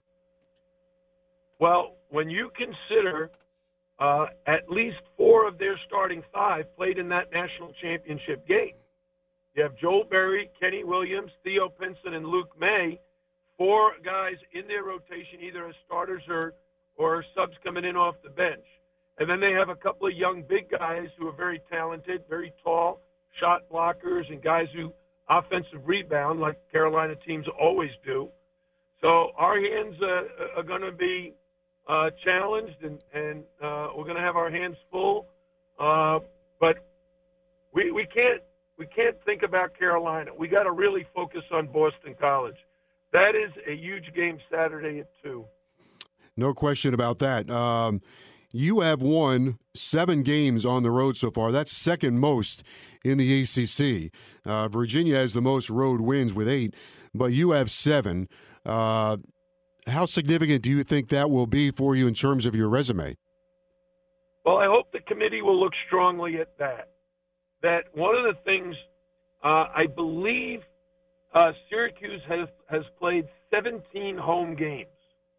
Well, when you consider Uh, at least four of their starting five played in that national championship game. You have Joel Berry, Kenny Williams, Theo Pinson, and Luke May, four guys in their rotation, either as starters or, or subs coming in off the bench. And then they have a couple of young big guys who are very talented, very tall, shot blockers, and guys who offensive rebound like Carolina teams always do. So our hands uh, are going to be Uh, challenged, and, and uh, we're going to have our hands full. Uh, but we we can't we can't think about Carolina. We got to really focus on Boston College. That is a huge game Saturday at two. No question about that. Um, you have won seven games on the road so far. That's second most in the A C C. Uh, Virginia has the most road wins with eight, but you have seven. Uh, How significant do you think that will be for you in terms of your resume? Well, I hope the committee will look strongly at that. That one of the things uh, I believe uh, Syracuse has, has played seventeen home games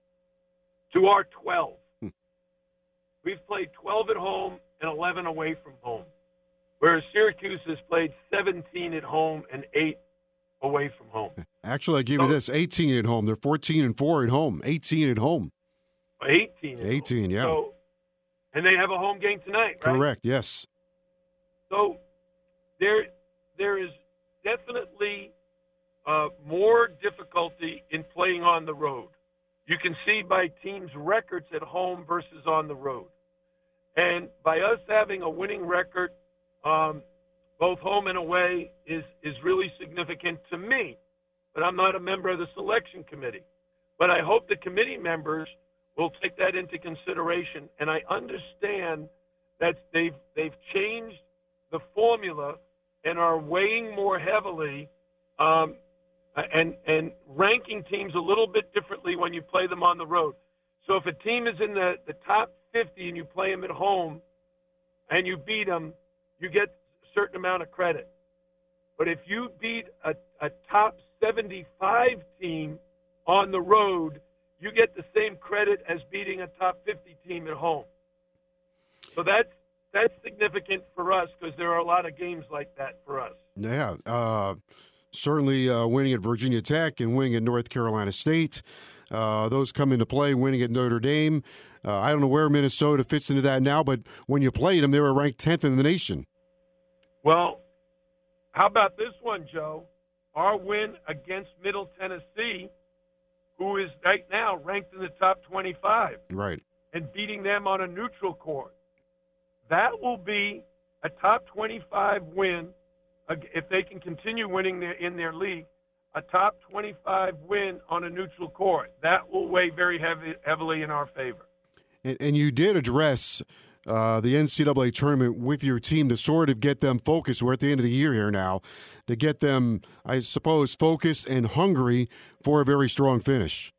to our twelve. Hmm. We've played twelve at home and eleven away from home, whereas Syracuse has played seventeen at home and eight away from home. Actually, I give so, you this: eighteen at home. They're fourteen and four at home. eighteen at home. eighteen. At eighteen, home. yeah. So, and they have a home game tonight, right? Correct. Yes. So there, there is definitely uh, more difficulty in playing on the road. You can see by teams' records at home versus on the road. And by us having a winning record, um, both home and away, is, is really significant to me. But I'm not a member of the selection committee. But I hope the committee members will take that into consideration. And I understand that they've, they've changed the formula and are weighing more heavily um, and, and ranking teams a little bit differently when you play them on the road. So if a team is in the, the top fifty and you play them at home and you beat them, you get a certain amount of credit. But if you beat a, a top seventy-five team on the road, you get the same credit as beating a top fifty team at home. So that's that's significant for us because there are a lot of games like that for us. Yeah, uh, certainly uh, winning at Virginia Tech and winning at North Carolina State. Uh, those come into play, winning at Notre Dame. Uh, I don't know where Minnesota fits into that now, but when you played them, they were ranked tenth in the nation. Well, how about this one, Joe? Our win against Middle Tennessee, who is right now ranked in the top twenty-five. Right. And beating them on a neutral court. That will be a top twenty-five win if they can continue winning their, in their league, a top twenty-five win on a neutral court. That will weigh very heavy, heavily in our favor. And, and you did address uh, the N C double A tournament with your team to sort of get them focused. We're at the end of the year here now, to get them, I suppose, focused and hungry for a very strong finish.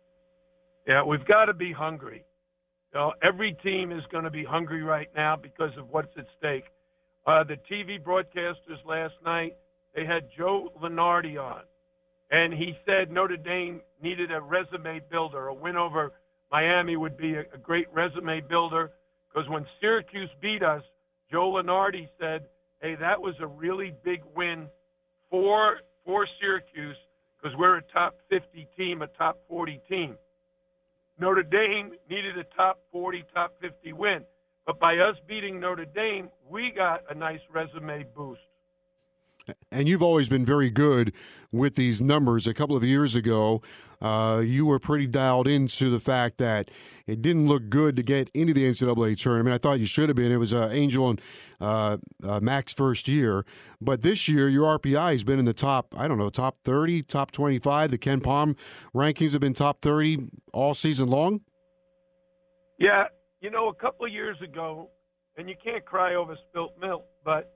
Yeah, we've got to be hungry. You know, every team is going to be hungry right now because of what's at stake. Uh, the T V broadcasters last night, they had Joe Lunardi on, and he said Notre Dame needed a resume builder. A win over Miami would be a, a great resume builder because when Syracuse beat us, Joe Lunardi said, hey, that was a really big win for, for Syracuse because we're a top fifty team, a top forty team. Notre Dame needed a top forty, top fifty win. But by us beating Notre Dame, we got a nice resume boost. And you've always been very good with these numbers. A couple of years ago, uh, you were pretty dialed into the fact that it didn't look good to get into the N C double A tournament. I thought you should have been. It was uh, Angel and uh, uh, Mac's first year. But this year, your R P I has been in the top, I don't know, top thirty, top twenty-five. The Ken Palm rankings have been top thirty all season long. Yeah, you know, a couple of years ago, and you can't cry over spilt milk, but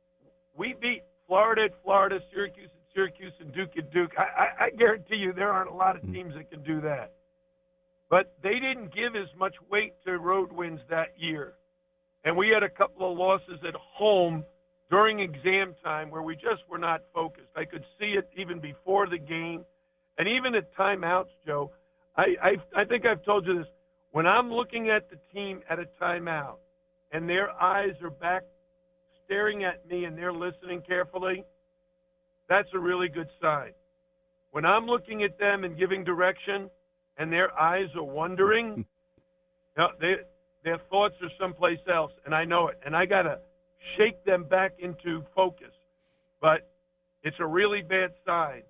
we beat Florida at Florida, Syracuse at Syracuse, and Duke at Duke. I, I, I guarantee you there aren't a lot of teams that can do that. But they didn't give as much weight to road wins that year. And we had a couple of losses at home during exam time where we just were not focused. I could see it even before the game. And even at timeouts, Joe, I, I, I think I've told you this. When I'm looking at the team at a timeout and their eyes are back staring at me and they're listening carefully, that's a really good sign. When I'm looking at them and giving direction and their eyes are wandering, you know, they, their thoughts are someplace else, and I know it. And I got to shake them back into focus. But it's a really bad sign.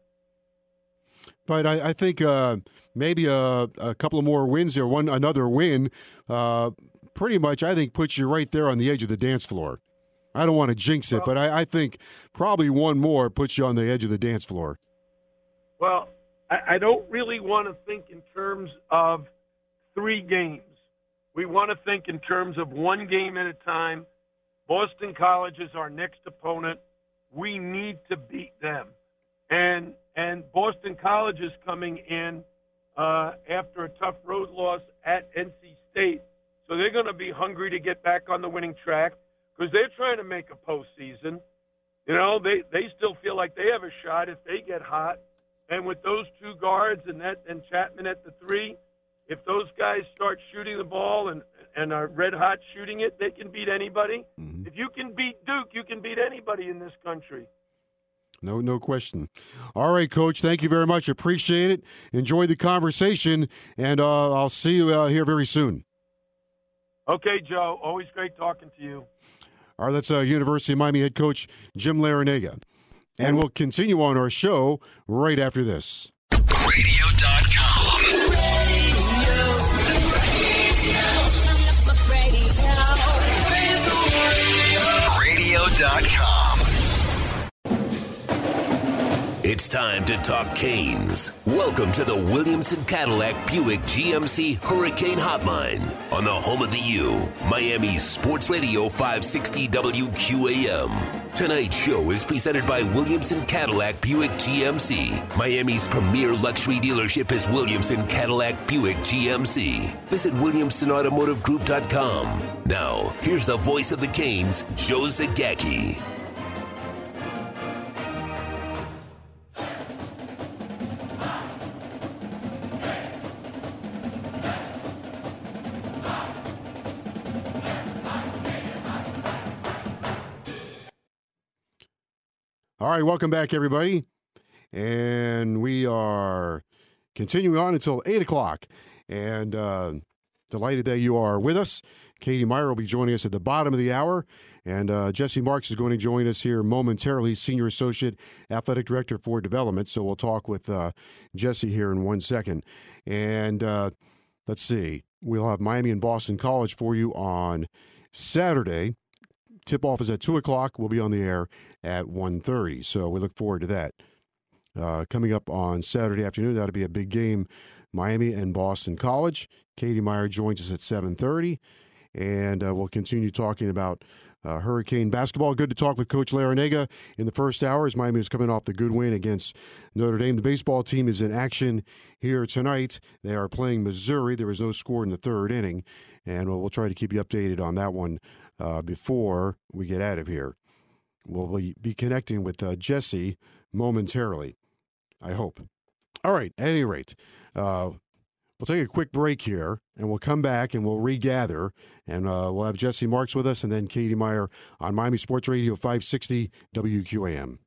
But I, I think uh, maybe a, a couple of more wins there, one another win, uh, pretty much I think puts you right there on the edge of the dance floor. I don't want to jinx it, well, but I, I think probably one more puts you on the edge of the dance floor. Well, I, I don't really want to think in terms of three games. We want to think in terms of one game at a time. Boston College is our next opponent. We need to beat them. And and Boston College is coming in uh, after a tough road loss at N C State. So they're going to be hungry to get back on the winning track because they're trying to make a postseason. You know, they, they still feel like they have a shot if they get hot. And with those two guards and that and Chapman at the three, if those guys start shooting the ball and, and are red hot shooting it, they can beat anybody. Mm-hmm. If you can beat Duke, you can beat anybody in this country. No, no question. All right, Coach, thank you very much. Appreciate it. Enjoy the conversation, and uh, I'll see you uh, here very soon. Okay, Joe. Always great talking to you. All right, that's uh, University of Miami head coach Jim Larrañaga. And we'll continue on our show right after this. radio dot com. radio dot com. It's time to talk Canes. Welcome to the Williamson Cadillac Buick G M C Hurricane Hotline on the home of the U, Miami Sports Radio five sixty W Q A M. Tonight's show is presented by Williamson Cadillac Buick G M C. Miami's premier luxury dealership is Williamson Cadillac Buick G M C. Visit williamson automotive group dot com. Now, here's the voice of the Canes, Joe Zagacki. All right, welcome back, everybody. And we are continuing on until eight o'clock. And uh, delighted that you are with us. Katie Meyer will be joining us at the bottom of the hour. And uh, Jesse Marks is going to join us here momentarily, Senior Associate Athletic Director for Development. So we'll talk with uh, Jesse here in one second. And uh, let's see, we'll have Miami and Boston College for you on Saturday. Tip-off is at two o'clock. We'll be on the air at one thirty, so we look forward to that. Uh, coming up on Saturday afternoon, that'll be a big game, Miami and Boston College. Katie Meyer joins us at seven thirty, and uh, we'll continue talking about uh, Hurricane basketball. Good to talk with Coach Larrañaga in the first hour as Miami is coming off the good win against Notre Dame. The baseball team is in action here tonight. They are playing Missouri. There was no score in the third inning, and we'll, we'll try to keep you updated on that one Uh, before we get out of here. We'll be connecting with uh, Jesse momentarily, I hope. All right, at any rate, uh, we'll take a quick break here, and we'll come back and we'll regather, and uh, we'll have Jesse Marks with us and then Katie Meyer on Miami Sports Radio five sixty W Q A M.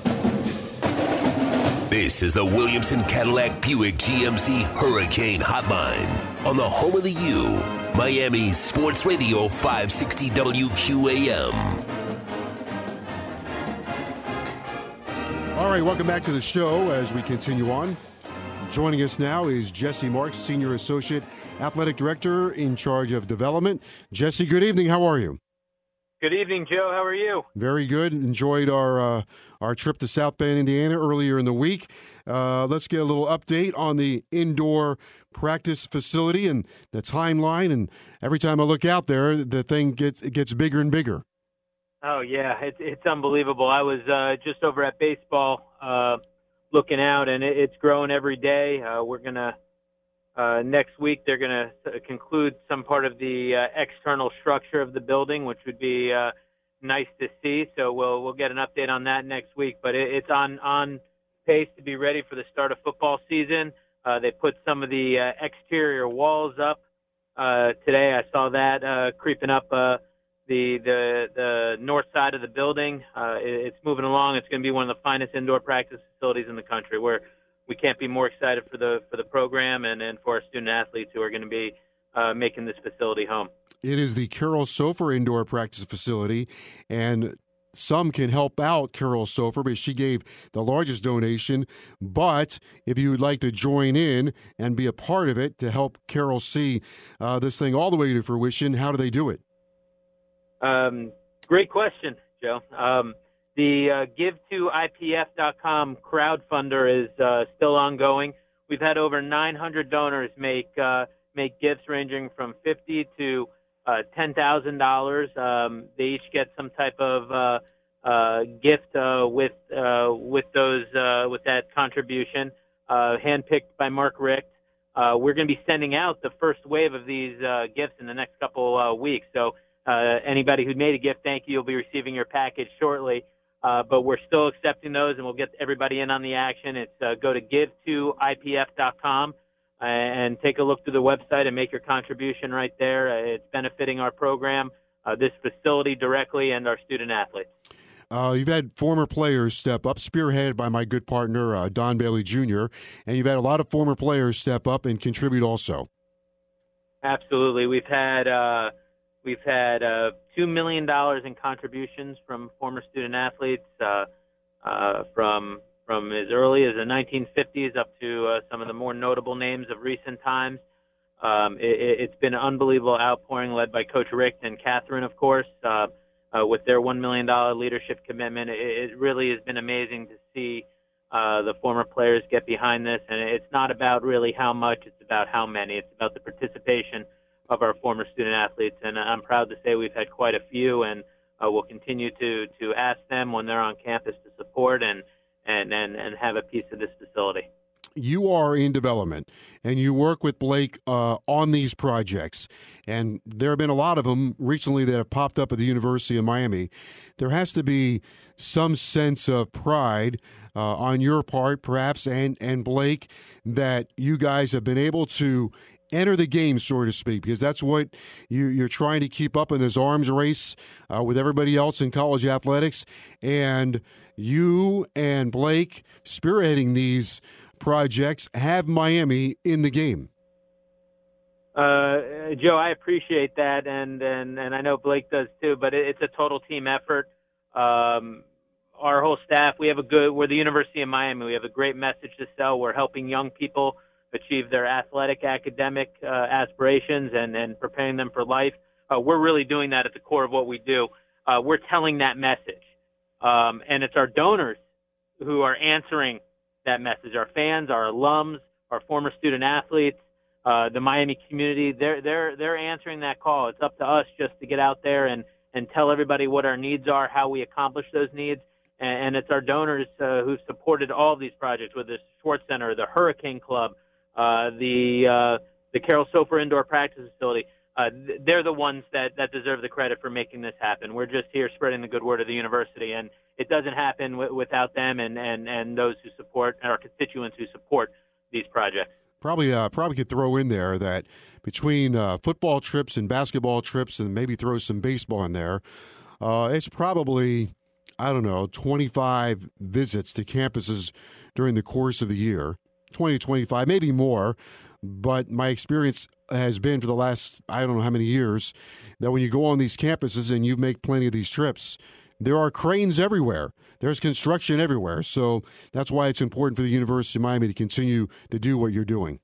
This is the Williamson Cadillac Buick G M C Hurricane Hotline on the home of the U, Miami Sports Radio five sixty W Q A M. All right, welcome back to the show as we continue on. Joining us now is Jesse Marks, Senior Associate Athletic Director in charge of development. Jesse, good evening. How are you? Good evening, Joe. How are you? Very good. Enjoyed our uh, our trip to South Bend, Indiana earlier in the week. Uh, let's get a little update on the indoor practice facility and the timeline. And every time I look out there, the thing gets it gets bigger and bigger. Oh, yeah. It's, it's unbelievable. I was uh, just over at baseball uh, looking out, and it, it's growing every day. Uh, we're going to Uh, next week, they're going to conclude some part of the uh, external structure of the building, which would be uh, nice to see. So we'll we'll get an update on that next week. But it, it's on on pace to be ready for the start of football season. Uh, they put some of the uh, exterior walls up uh, today. I saw that uh, creeping up uh, the the the north side of the building. Uh, it, it's moving along. It's going to be one of the finest indoor practice facilities in the country. We're We can't be more excited for the for the program and, and for our student athletes who are going to be uh, making this facility home. It is the Carol Sofer Indoor Practice Facility, and some can help out Carol Sofer because she gave the largest donation. But if you would like to join in and be a part of it to help Carol see uh, this thing all the way to fruition, how do they do it? Um, great question, Joe. Um, The uh, give to I P F dot com crowdfunder is uh, still ongoing. We've had over nine hundred donors make uh, make gifts ranging from fifty dollars to uh, ten thousand dollars. Um, they each get some type of uh, uh, gift uh, with uh, with those uh, with that contribution, uh, handpicked by Mark Richt. Uh, we're going to be sending out the first wave of these uh, gifts in the next couple uh, weeks. So uh, anybody who made a gift, thank you. You'll be receiving your package shortly. uh, but we're still accepting those, and we'll get everybody in on the action. It's uh, go to give to I P F dot com and take a look through the website and make your contribution right there. Uh, it's benefiting our program, uh, this facility directly, and our student athletes. Uh, you've had former players step up, spearheaded by my good partner, uh, Don Bailey Junior, and you've had a lot of former players step up and contribute also. Absolutely. We've had uh, we've had uh, two million dollars in contributions from former student athletes uh, uh, from from as early as the nineteen fifties up to uh, some of the more notable names of recent times. Um, it, it's been an unbelievable outpouring led by Coach Rick and Catherine, of course, uh, uh, with their one million dollars leadership commitment. It, it really has been amazing to see uh, the former players get behind this. And it's not about really how much, it's about how many. It's about the participation of our former student athletes. And I'm proud to say we've had quite a few, and uh, we'll continue to, to ask them when they're on campus to support and, and, and, and have a piece of this facility. You are in development, and you work with Blake uh, on these projects, and there have been a lot of them recently that have popped up at the University of Miami. There has to be some sense of pride uh, on your part, perhaps, and, and Blake, that you guys have been able to enter the game, so to speak, because that's what you, you're trying to keep up in this arms race uh, with everybody else in college athletics, and you and Blake spearheading these projects have Miami in the game. Uh, Joe, I appreciate that, and, and, and I know Blake does too, but it, it's a total team effort. Um, our whole staff, we have a good, we're the University of Miami. We have a great message to sell. We're helping young people achieve their athletic, academic uh, aspirations and, and preparing them for life. Uh, we're really doing that at the core of what we do. Uh, we're telling that message. Um, and it's our donors who are answering that message. Our fans, our alums, our former student athletes, uh, the Miami community, they're, they're, they're answering that call. It's up to us just to get out there and, and tell everybody what our needs are, how we accomplish those needs. And, and it's our donors uh, who've supported all of these projects, whether it's Schwartz Center, the Hurricane Club, uh, the, uh, the Carol Sofer Indoor Practice Facility. Uh, they're the ones that, that deserve the credit for making this happen. We're just here spreading the good word of the university, and it doesn't happen w- without them and, and, and those who support, and our constituents who support these projects. Probably uh, probably could throw in there that between uh, football trips and basketball trips and maybe throw some baseball in there, uh, it's probably, I don't know, twenty-five visits to campuses during the course of the year, twenty to twenty-five, maybe more. But my experience has been for the last, I don't know how many years, that when you go on these campuses and you make plenty of these trips, there are cranes everywhere. There's construction everywhere. So that's why it's important for the University of Miami to continue to do what you're doing.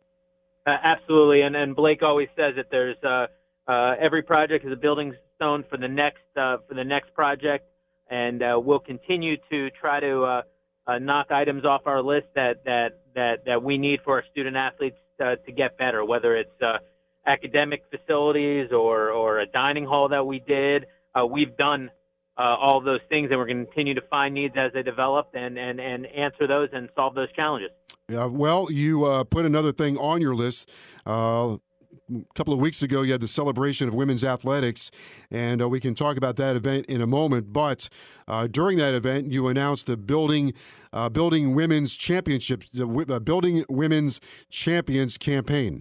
Uh, absolutely. And, and Blake always says that there's uh, uh, every project is a building stone for the next uh, for the next project. And uh, we'll continue to try to uh, uh, knock items off our list that, that, that, that we need for our student athletes uh, to get better, whether it's uh, academic facilities or, or a dining hall that we did. Uh, we've done uh, all of those things, and we're going to continue to find needs as they develop and, and, and answer those and solve those challenges. Yeah, well, you uh, put another thing on your list. Uh, a couple of weeks ago, you had the celebration of women's athletics, and uh, we can talk about that event in a moment. But uh, during that event, you announced the Building uh, Building Women's Championships, the uh, Building Women's Champions campaign.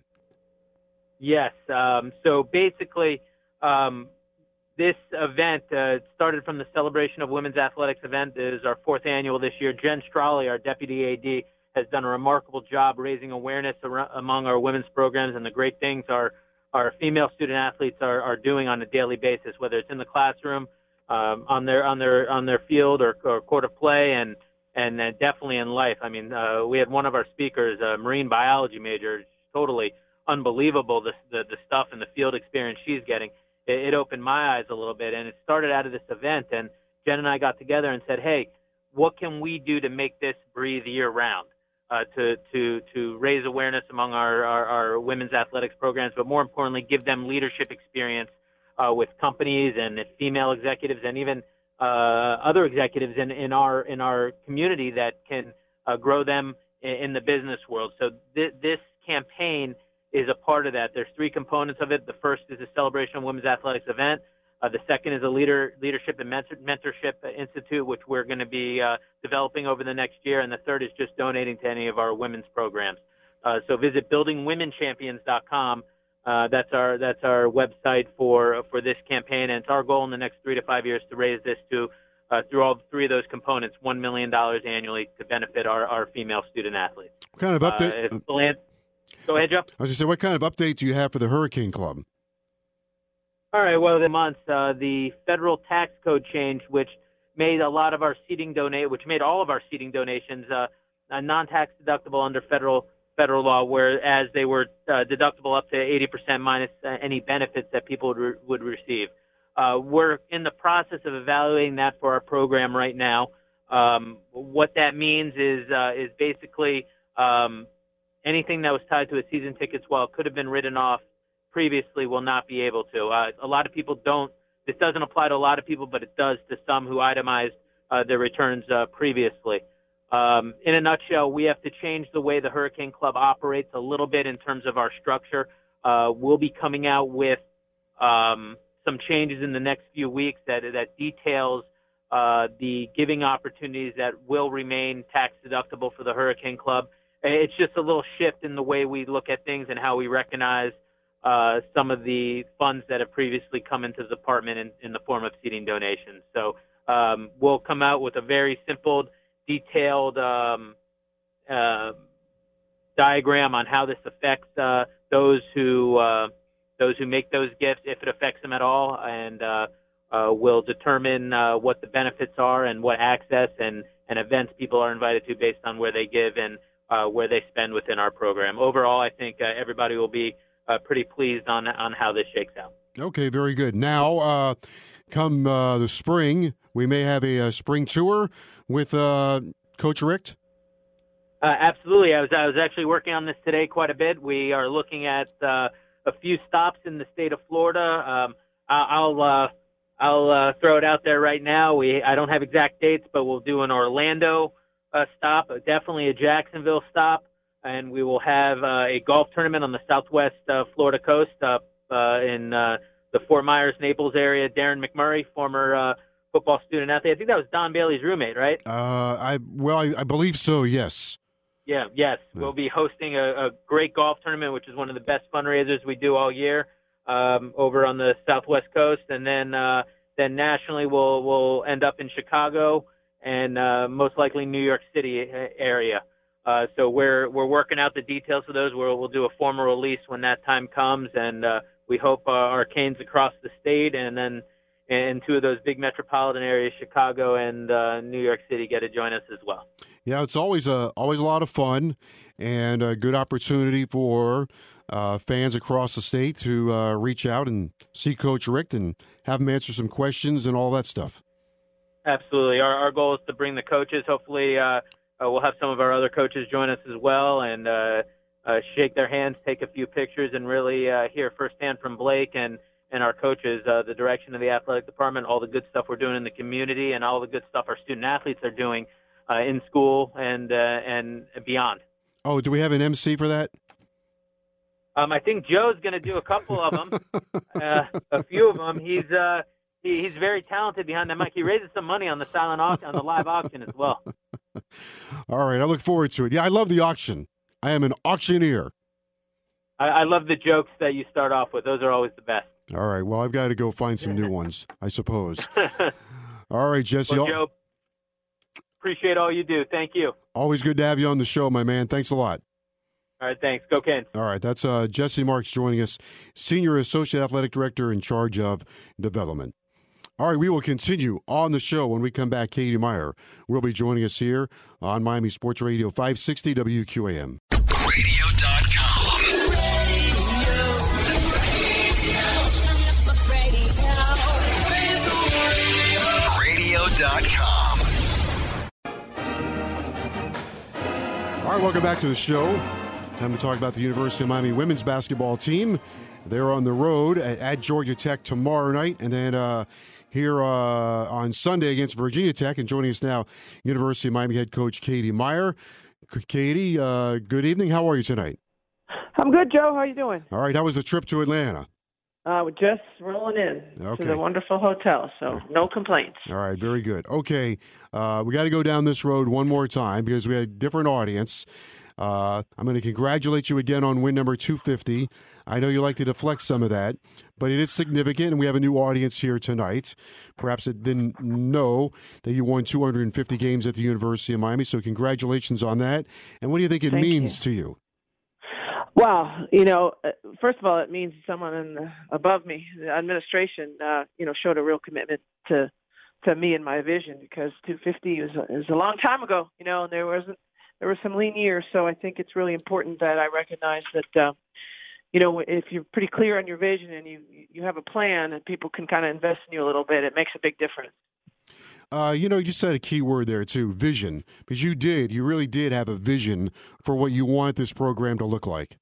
Yes. Um, so basically, um, this event uh, started from the celebration of women's athletics event. It is our fourth annual this year. Jen Strawley, our deputy A D, has done a remarkable job raising awareness ar- among our women's programs and the great things our, our female student athletes are, are doing on a daily basis, whether it's in the classroom, um, on their on their on their field or, or court of play, and and uh, definitely in life. I mean, uh, we had one of our speakers, a marine biology major, totally unbelievable the, the the stuff and the field experience she's getting. It, it opened my eyes a little bit, and it started out of this event. And Jen and I got together and said, hey, what can we do to make this breathe year round? Uh, to, to, to raise awareness among our, our, our women's athletics programs, but more importantly, give them leadership experience uh, with companies and female executives and even uh, other executives in, in our in our community that can uh, grow them in, in the business world. So th- this campaign is a part of that. There's three components of it. The first is the celebration of women's athletics event. Uh, the second is a leader leadership and mentor, mentorship institute, which we're going to be uh, developing over the next year. And the third is just donating to any of our women's programs. Uh, so visit building women champions dot com. Uh, that's our that's our website for for this campaign, and it's our goal in the next three to five years to raise this to uh, through all three of those components, one million dollars annually to benefit our, our female student athletes. What kind of update? Uh, Philan- Go ahead, Joe. I was going to say, what kind of update do you have for the Hurricane Club? All right. Well, the month uh, the federal tax code change, which made a lot of our seating donate, which made all of our seating donations uh, non-tax deductible under federal. federal law, whereas they were uh, deductible up to eighty percent minus uh, any benefits that people would, re- would receive. Uh, we're in the process of evaluating that for our program right now. Um, what that means is uh, is basically um, anything that was tied to a season tickets, while it could have been written off previously, will not be able to. Uh, a lot of people don't. This doesn't apply to a lot of people, but it does to some who itemized uh, their returns uh, previously. Um, in a nutshell, we have to change the way the Hurricane Club operates a little bit in terms of our structure. Uh, we'll be coming out with um, some changes in the next few weeks that that details uh, the giving opportunities that will remain tax deductible for the Hurricane Club. It's just a little shift in the way we look at things and how we recognize uh, some of the funds that have previously come into the department in, in the form of seating donations. So um, we'll come out with a very simple, detailed um, uh, diagram on how this affects uh, those who uh, those who make those gifts, if it affects them at all, and uh, uh, we'll determine uh, what the benefits are and what access and, and events people are invited to based on where they give and uh, where they spend within our program. Overall, I think uh, everybody will be uh, pretty pleased on on how this shakes out. Okay, very good. Now, uh, come uh, the spring, we may have a, a spring tour with uh, Coach Richt? Uh, absolutely. I was I was actually working on this today quite a bit. We are looking at uh, a few stops in the state of Florida. Um, I'll uh, I'll uh, throw it out there right now. We I don't have exact dates, but we'll do an Orlando uh, stop, definitely a Jacksonville stop, and we will have uh, a golf tournament on the southwest uh, Florida coast up uh, in uh, the Fort Myers, Naples area. Darren McMurray, former uh, football student athlete. I think that was Don Bailey's roommate, right? Uh, I well, I, I believe so. Yes. Yeah. Yes. Yeah. We'll be hosting a, a great golf tournament, which is one of the best fundraisers we do all year um, over on the Southwest Coast, and then uh, then nationally we'll we'll end up in Chicago and uh, most likely New York City area. Uh, so we're we're working out the details of those. We'll we'll do a formal release when that time comes, and uh, we hope uh, our Canes across the state and then. And two of those big metropolitan areas, Chicago and uh, New York City, get to join us as well. Yeah, it's always a always a lot of fun and a good opportunity for uh, fans across the state to uh, reach out and see Coach Richt and have him answer some questions and all that stuff. Absolutely. Our our goal is to bring the coaches. Hopefully, uh, uh, we'll have some of our other coaches join us as well and uh, uh, shake their hands, take a few pictures, and really uh, hear firsthand from Blake and. and our coaches, uh, the direction of the athletic department, all the good stuff we're doing in the community, and all the good stuff our student athletes are doing uh, in school and uh, and beyond. Oh, do we have an M C for that? Um, I think Joe's going to do a couple of them, uh, a few of them. He's uh, he, he's very talented behind that mic. He raises some money on the silent auction, on the live auction as well. All right, I look forward to it. Yeah, I love the auction. I am an auctioneer. I, I love the jokes that you start off with. Those are always the best. All right. Well, I've got to go find some new ones, I suppose. All right, Jesse. Well, Joe, appreciate all you do. Thank you. Always good to have you on the show, my man. Thanks a lot. All right. Thanks. Go Canes. All right. That's uh, Jesse Marks joining us, Senior Associate Athletic Director in charge of development. All right. We will continue on the show when we come back. Katie Meyer will be joining us here on Miami Sports Radio five sixty W Q A M. Radio dot com. Dot com. All right, welcome back to the show. Time to talk about the University of Miami women's basketball team. They're on the road at, at Georgia Tech tomorrow night, and then uh, here uh, on Sunday against Virginia Tech. And joining us now, University of Miami head coach Katie Meyer. Katie, uh, good evening. How are you tonight? I'm good, Joe. How are you doing? All right. How was the trip to Atlanta? Uh, we're just rolling in Okay. to the wonderful hotel, so no complaints. All right, very good. Okay, uh, we got to go down this road one more time because we had a different audience. Uh, I'm going to congratulate you again on win number two fifty. I know you like to deflect some of that, but it is significant, and we have a new audience here tonight. Perhaps it didn't know that you won two hundred fifty games at the University of Miami, so congratulations on that. And what do you think it Thank means you. to you? Well, you know, uh, first of all, it means someone in the, above me, the administration, uh, you know, showed a real commitment to to me and my vision, because two fifty was a, was a long time ago, you know, and there wasn't there were some lean years. So I think it's really important that I recognize that, uh, you know, if you're pretty clear on your vision and you you have a plan and people can kind of invest in you a little bit, it makes a big difference. Uh, you know, you said a key word there, too, vision, because you did. You really did have a vision for what you want this program to look like.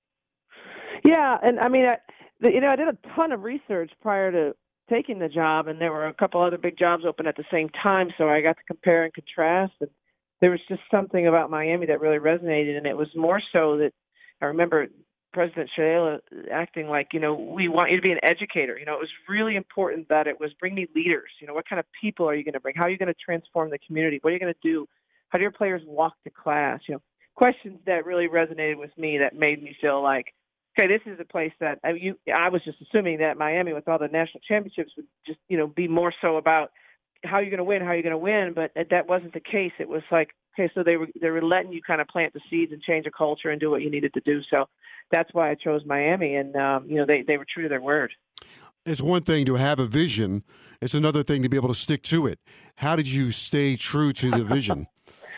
Yeah, and I mean, I, the, you know, I did a ton of research prior to taking the job, and there were a couple other big jobs open at the same time, so I got to compare and contrast, and there was just something about Miami that really resonated, and it was more so that I remember President Sheila acting like, you know, we want you to be an educator. You know, it was really important that it was bring me leaders. You know, what kind of people are you going to bring? How are you going to transform the community? What are you going to do? How do your players walk to class? You know, questions that really resonated with me that made me feel like, okay, this is a place that I, you, I was just assuming that Miami, with all the national championships, would just, you know, be more so about how you're going to win, how you're going to win. But that wasn't the case. It was like, okay, so they were they were letting you kind of plant the seeds and change a culture and do what you needed to do. So that's why I chose Miami, and um, you know, they they were true to their word. It's one thing to have a vision. It's another thing to be able to stick to it. How did you stay true to the vision?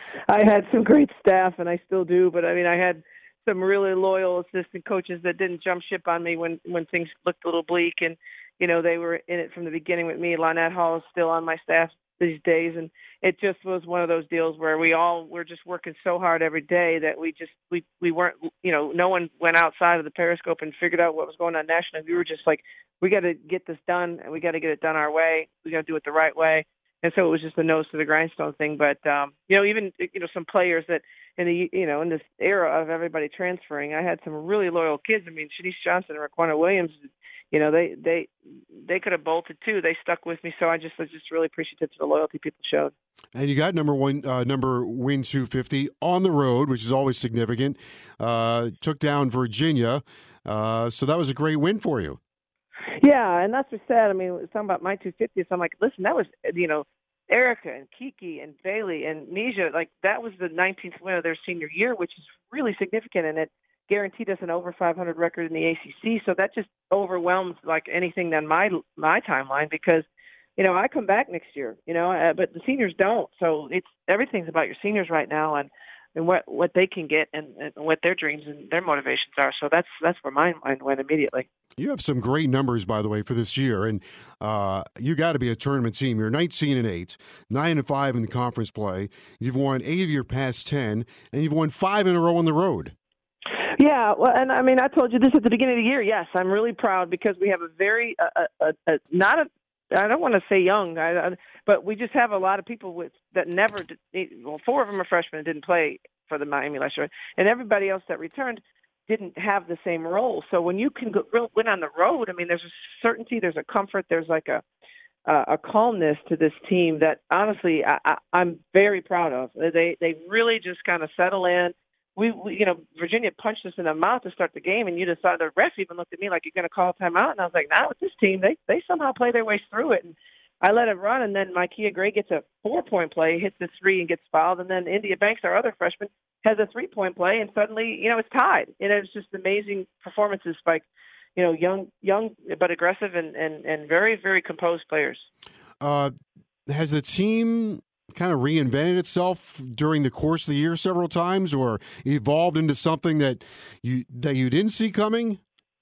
I had some great staff, and I still do. But I mean, I had some really loyal assistant coaches that didn't jump ship on me when, when things looked a little bleak. And, you know, they were in it from the beginning with me. Lynette Hall is still on my staff these days. And it just was one of those deals where we all were just working so hard every day that we just, we, we weren't, you know, no one went outside of the periscope and figured out what was going on nationally. We were just like, we got to get this done, and we got to get it done our way. We got to do it the right way. And so it was just a nose to the grindstone thing. But, um, you know, even, you know, some players that in the, you know, in this era of everybody transferring, I had some really loyal kids. I mean, Shanice Johnson and Raquana Williams, you know, they, they, they could have bolted too. They stuck with me. So I just was just really appreciative to the loyalty people showed. And you got number one, uh, number win two fifty on the road, which is always significant. Uh, took down Virginia. Uh, so that was a great win for you. Yeah, and that's what's sad. I mean, it's talking about my two fifty. So I'm like, listen, that was, you know, Erica and Kiki and Bailey and Nisha, like that was the nineteenth win of their senior year, which is really significant, and it guaranteed us an over five hundred record in the A C C. So that just overwhelms like anything on my my timeline, because, you know, I come back next year, you know, uh, but the seniors don't. So it's everything's about your seniors right now, and and what, what they can get, and, and what their dreams and their motivations are. So that's that's where my mind went immediately. You have some great numbers, by the way, for this year, and uh, you got to be a tournament team. You're nineteen and eight, nine and five in the conference play. You've won eight of your past ten, and you've won five in a row on the road. Yeah, well, and I mean, I told you this at the beginning of the year. Yes, I'm really proud because we have a very uh, a, a, not a I don't want to say young, I, I, but we just have a lot of people with that never did, well, four of them are freshmen and didn't play for the Miami last year, and everybody else that returned didn't have the same role. So when you can go, win on the road, I mean, there's a certainty, there's a comfort, there's like a a calmness to this team that honestly I, I, I'm very proud of. They they really just kind of settle in. We, we, you know, Virginia punched us in the mouth to start the game, and you just saw the ref even looked at me like, you're going to call a timeout. And I was like, nah, with this team, they they somehow play their way through it. And I let it run, and then Micaiah Gray gets a four-point play, hits a three, and gets fouled. And then India Banks, our other freshman, has a three-point play, and suddenly, you know, it's tied. And it's just amazing performances by, you know, young, young but aggressive and, and, and very, very composed players. Uh, has the team kind of reinvented itself during the course of the year several times, or evolved into something that you that you didn't see coming?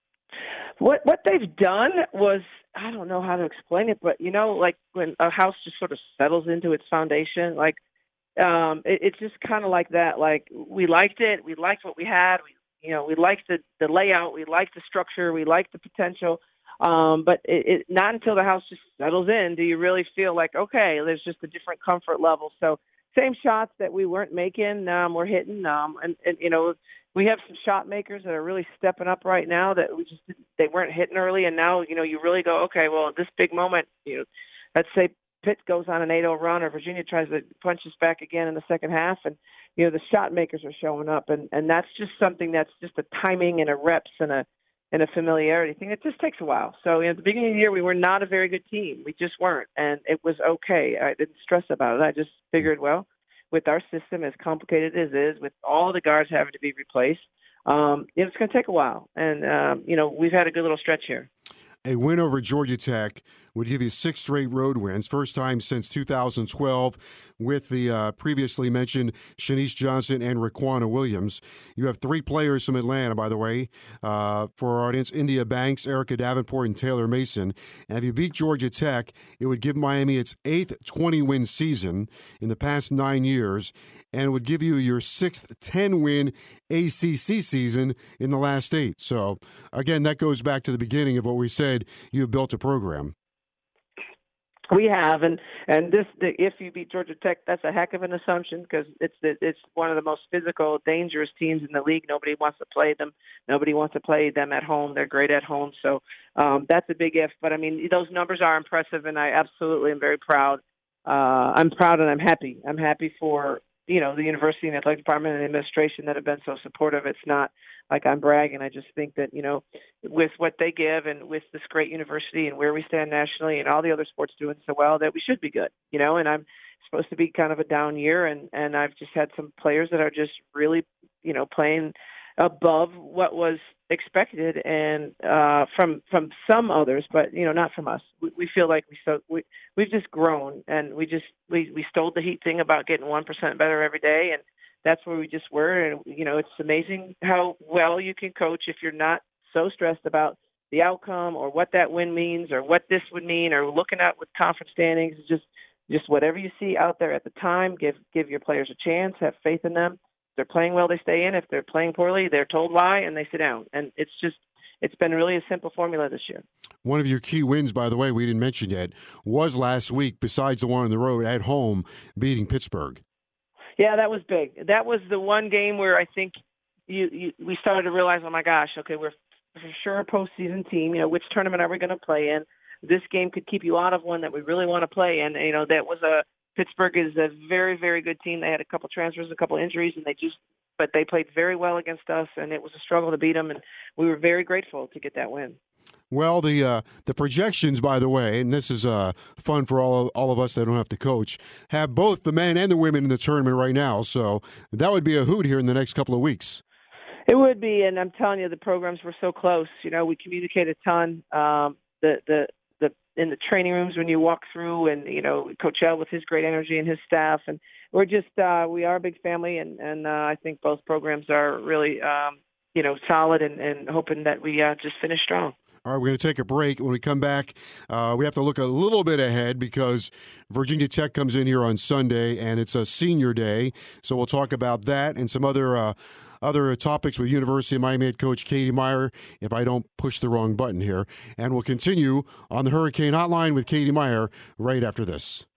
What what they've done was, I don't know how to explain it, but you know, like when a house just sort of settles into its foundation, like um, it, it's just kind of like that. Like we liked it, we liked what we had, we you know we liked the the layout, we liked the structure, we liked the potential. Um, but it, it, not until the house just settles in do you really feel like, okay, there's just a different comfort level. So same shots that we weren't making, um, we're hitting. Um, and, and, you know, we have some shot makers that are really stepping up right now that we just they weren't hitting early. And now, you know, you really go, okay, well, at this big moment, you know, let's say Pitt goes on an eight oh run or Virginia tries to punch us back again in the second half. And, you know, the shot makers are showing up. And, and that's just something that's just a timing and a reps and a, and a familiarity thing. It just takes a while. So you know, at the beginning of the year, we were not a very good team. We just weren't. And it was okay. I didn't stress about it. I just figured, well, with our system, as complicated as it is, with all the guards having to be replaced, um, it's going to take a while. And, um, you know, we've had a good little stretch here. A win over Georgia Tech would give you six straight road wins, first time since two thousand twelve with the uh, previously mentioned Shanice Johnson and Raquana Williams. You have three players from Atlanta, by the way, uh, for our audience, India Banks, Erica Davenport, and Taylor Mason. And if you beat Georgia Tech, it would give Miami its eighth twenty-win season in the past nine years, and it would give you your sixth ten-win A C C season in the last eight. So, again, that goes back to the beginning of what we said. You have built a program. We have, and and this the, if you beat Georgia Tech, that's a heck of an assumption because it's it's one of the most physical, dangerous teams in the league. Nobody wants to play them. Nobody wants to play them at home. They're great at home, so um, that's a big if. But I mean, those numbers are impressive, and I absolutely am very proud. Uh, I'm proud and I'm happy. I'm happy for you know the university and athletic department and the administration that have been so supportive. It's not like I'm bragging. I just think that, you know, with what they give and with this great university and where we stand nationally and all the other sports doing so well, that we should be good, you know, and I'm supposed to be kind of a down year. And, and I've just had some players that are just really, you know, playing above what was expected and uh, from from some others, but, you know, not from us. We, we feel like we so we, we've just grown and we just we, we stole the heat thing about getting one percent better every day. And that's where we just were. And, you know, it's amazing how well you can coach if you're not so stressed about the outcome or what that win means or what this would mean or looking at with conference standings. Just just whatever you see out there at the time, give give your players a chance, have faith in them. If they're playing well, they stay in. If they're playing poorly, they're told why and they sit down. And it's just it's been really a simple formula this year. One of your key wins, by the way, we didn't mention yet, was last week, besides the one on the road at home, beating Pittsburgh. Yeah, that was big. That was the one game where I think you, you we started to realize, oh, my gosh, okay, we're for sure a postseason team. You know, which tournament are we going to play in? This game could keep you out of one that we really want to play in. You know, that was a Pittsburgh is a very, very good team. They had a couple transfers, a couple injuries, and they just but they played very well against us, and it was a struggle to beat them, and we were very grateful to get that win. Well, the uh, the projections, by the way, and this is uh, fun for all of, all of us that don't have to coach, have both the men and the women in the tournament right now. So that would be a hoot here in the next couple of weeks. It would be, and I'm telling you, the programs were so close. You know, we communicate a ton. Um, the the the in the training rooms when you walk through, and you know, Coach L with his great energy and his staff, and we're just uh, we are a big family, and and uh, I think both programs are really um, you know solid, and, and hoping that we uh, just finish strong. All right, we're going to take a break. When we come back, uh, we have to look a little bit ahead because Virginia Tech comes in here on Sunday, and it's a senior day. So we'll talk about that and some other uh, other topics with University of Miami head coach Katie Meier, if I don't push the wrong button here. And we'll continue on the Hurricane Hotline with Katie Meier right after this.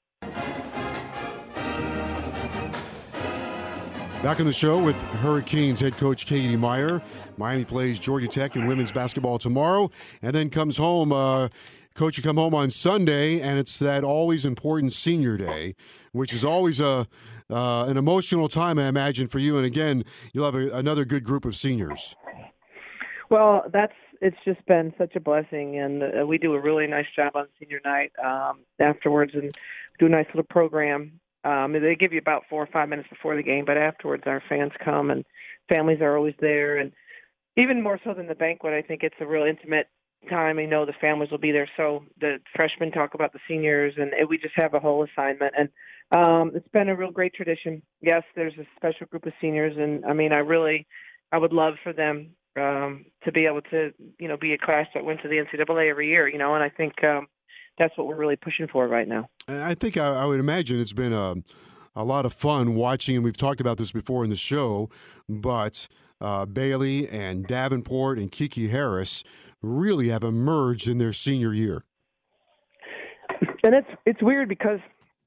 Back on the show with Hurricanes head coach Katie Meier. Miami plays Georgia Tech in women's basketball tomorrow and then comes home. Uh, coach, you come home on Sunday, and it's that always important senior day, which is always a uh, an emotional time, I imagine, for you. And again, you'll have a, another good group of seniors. Well, that's it's just been such a blessing, and uh, we do a really nice job on senior night um, afterwards and do a nice little program. Um, they give you about four or five minutes before the game, but afterwards our fans come and families are always there. And even more so than the banquet, I think it's a real intimate time. I know the families will be there. So the freshmen talk about the seniors, and we just have a whole assignment. And um, it's been a real great tradition. Yes, there's a special group of seniors, and I mean, I really, I would love for them um, to be able to, you know, be a class that went to the N C double A every year, you know, and I think um, that's what we're really pushing for right now. I think I, I would imagine it's been a, a lot of fun watching, and we've talked about this before in the show, but uh, Bailey and Davenport and Kiki Harris really have emerged in their senior year. And it's it's weird because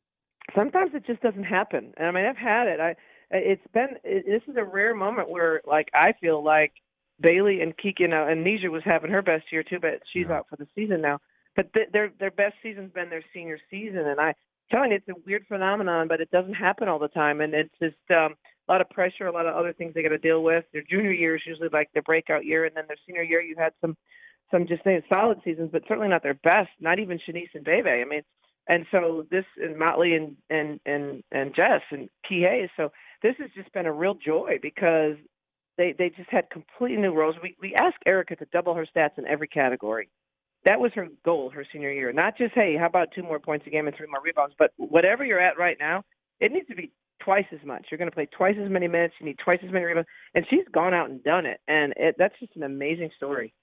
sometimes it just doesn't happen. And I mean, I've had it. I it's been it, this is a rare moment where like I feel like Bailey and Kiki and, uh, and Nisha was having her best year too, but she's Yeah. out for the season now. But th- their their best season's been their senior season, and I telling you, it's a weird phenomenon, but it doesn't happen all the time, and it's just um, a lot of pressure, a lot of other things they got to deal with. Their junior year is usually like their breakout year, and then their senior year, you had some some just saying solid seasons, but certainly not their best. Not even Shanice and Bebe. I mean, and so this and Motley and and and and Jess and Key Hayes. So this has just been a real joy because they they just had completely new roles. We we asked Erica to double her stats in every category. That was her goal her senior year. Not just, hey, how about two more points a game and three more rebounds, but whatever you're at right now, it needs to be twice as much. You're going to play twice as many minutes. You need twice as many rebounds. And she's gone out and done it. And it, that's just an amazing story.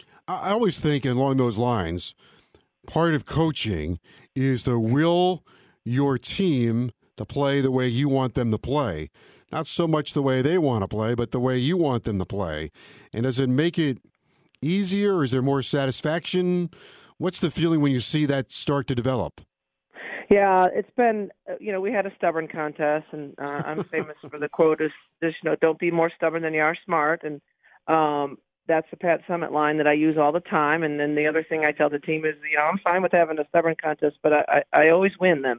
I always think along those lines, part of coaching is to will your team to play the way you want them to play. Not so much the way they want to play, but the way you want them to play. And does it make it easier, or is there more satisfaction? What's the feeling when you see that start to develop? Yeah, it's been, you know, we had a stubborn contest, and uh, I'm famous for the quote is, this, you know, don't be more stubborn than you are smart. And um, that's the Pat Summitt line that I use all the time. And then the other thing I tell the team is, you know, I'm fine with having a stubborn contest, but I, I, I always win them.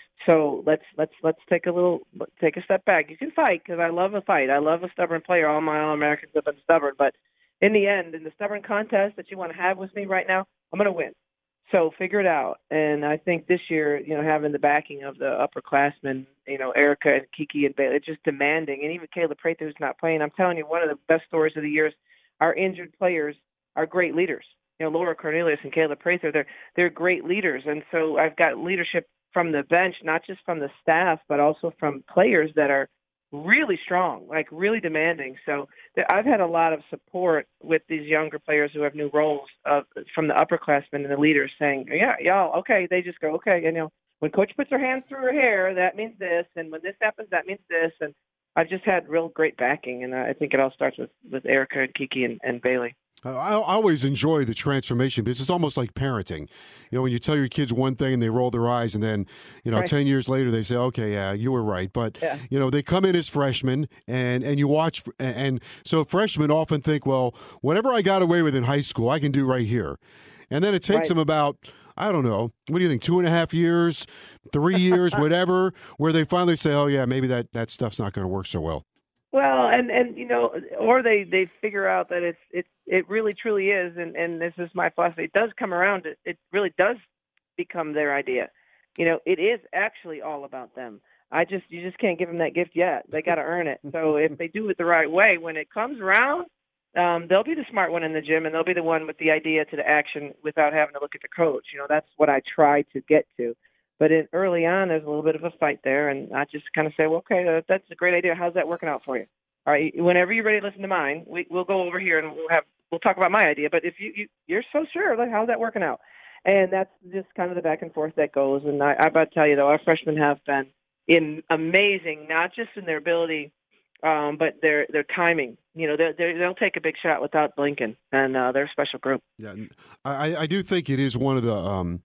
So let's let's let's take a little take a step back. You can fight because I love a fight. I love a stubborn player. All my All-Americans have been stubborn, but in the end, in the stubborn contest that you want to have with me right now, I'm going to win. So figure it out. And I think this year, you know, having the backing of the upperclassmen, you know, Erica and Kiki and Bailey, just demanding, and even Kayla Prather, who's not playing. I'm telling you, one of the best stories of the year is our injured players are great leaders. You know, Laura Cornelius and Kayla Prather, they're they're great leaders. And so I've got leadership from the bench, not just from the staff, but also from players that are really strong, like really demanding. So I've had a lot of support with these younger players who have new roles uh, from the upperclassmen and the leaders saying, yeah, y'all, okay. They just go, okay. You know, when coach puts her hands through her hair, that means this. And when this happens, that means this. And I've just had real great backing. And I think it all starts with, with Erica and Kiki and, and Bailey. I, I always enjoy the transformation because it's almost like parenting. You know, when you tell your kids one thing and they roll their eyes, and then, you know, right. ten years later they say, okay, yeah, you were right. But, yeah. you know, they come in as freshmen, and, and you watch. And, and so freshmen often think, well, whatever I got away with in high school, I can do right here. And then it takes right. them about, I don't know, what do you think, two and a half years, three years, whatever, where they finally say, oh, yeah, maybe that, that stuff's not going to work so well. Well, and, and you know, or they, they figure out that it's it's it really truly is, and, and this is my philosophy. It does come around. It, it really does become their idea. You know, it is actually all about them. I just you just can't give them that gift yet. They got to earn it. So if they do it the right way, when it comes around, um, they'll be the smart one in the gym, and they'll be the one with the idea to the action without having to look at the coach. You know, that's what I try to get to. But in, early on, there's a little bit of a fight there, and I just kind of say, well, okay, uh, that's a great idea. How's that working out for you? All right, whenever you're ready to listen to mine, we, we'll go over here and we'll have we'll talk about my idea. But if you, you you're so sure, like, how's that working out? And that's just kind of the back and forth that goes. And I, I got to tell you, though, our freshmen have been in amazing, not just in their ability, um, but their their timing. You know, they'll they'll take a big shot without blinking, and uh, they're a special group. Yeah, I, I do think it is one of the um,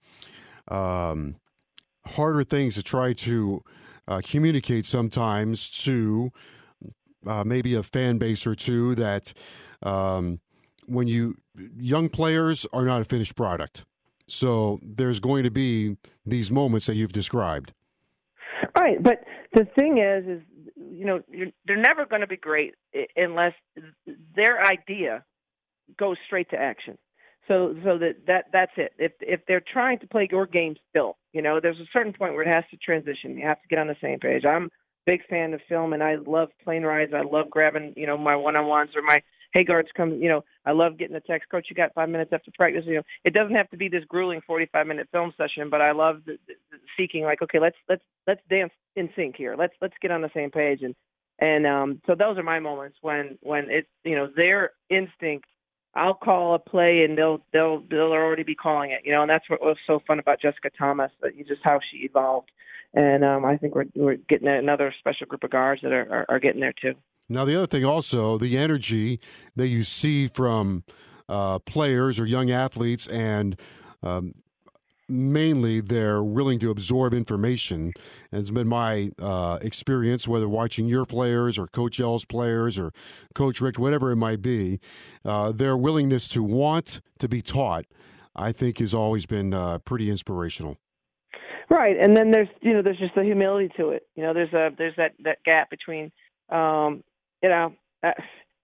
um, harder things to try to uh, communicate sometimes to uh, maybe a fan base or two that um, when you young players are not a finished product. So there's going to be these moments that you've described. Right, but the thing is, is you know, you're, they're never going to be great unless their idea goes straight to action. So, so that, that that's it. If if they're trying to play your game still, you know, there's a certain point where it has to transition. You have to get on the same page. I'm a big fan of film, and I love plane rides. I love grabbing, you know, my one-on-ones or my hey guards come. You know, I love getting a text, coach, you got five minutes after practice. You know, it doesn't have to be this grueling forty-five minute film session, but I love the, the, the seeking. Like, okay, let's let's let's dance in sync here. Let's let's get on the same page. And and um, so those are my moments when when it's, you know, their instinct. I'll call a play and they'll they'll they'll already be calling it, you know, and that's what was so fun about Jessica Thomas, that you just how she evolved, and um, I think we're we're getting another special group of guards that are, are are getting there too. Now the other thing also, the energy that you see from uh, players or young athletes, and um, mainly they're willing to absorb information. And it's been my uh, experience, whether watching your players or Coach L's players or Coach Rick, whatever it might be, uh, their willingness to want to be taught, I think, has always been uh, pretty inspirational. Right, and then there's you know there's just the humility to it. You know, there's a there's that, that gap between, um, you know, I,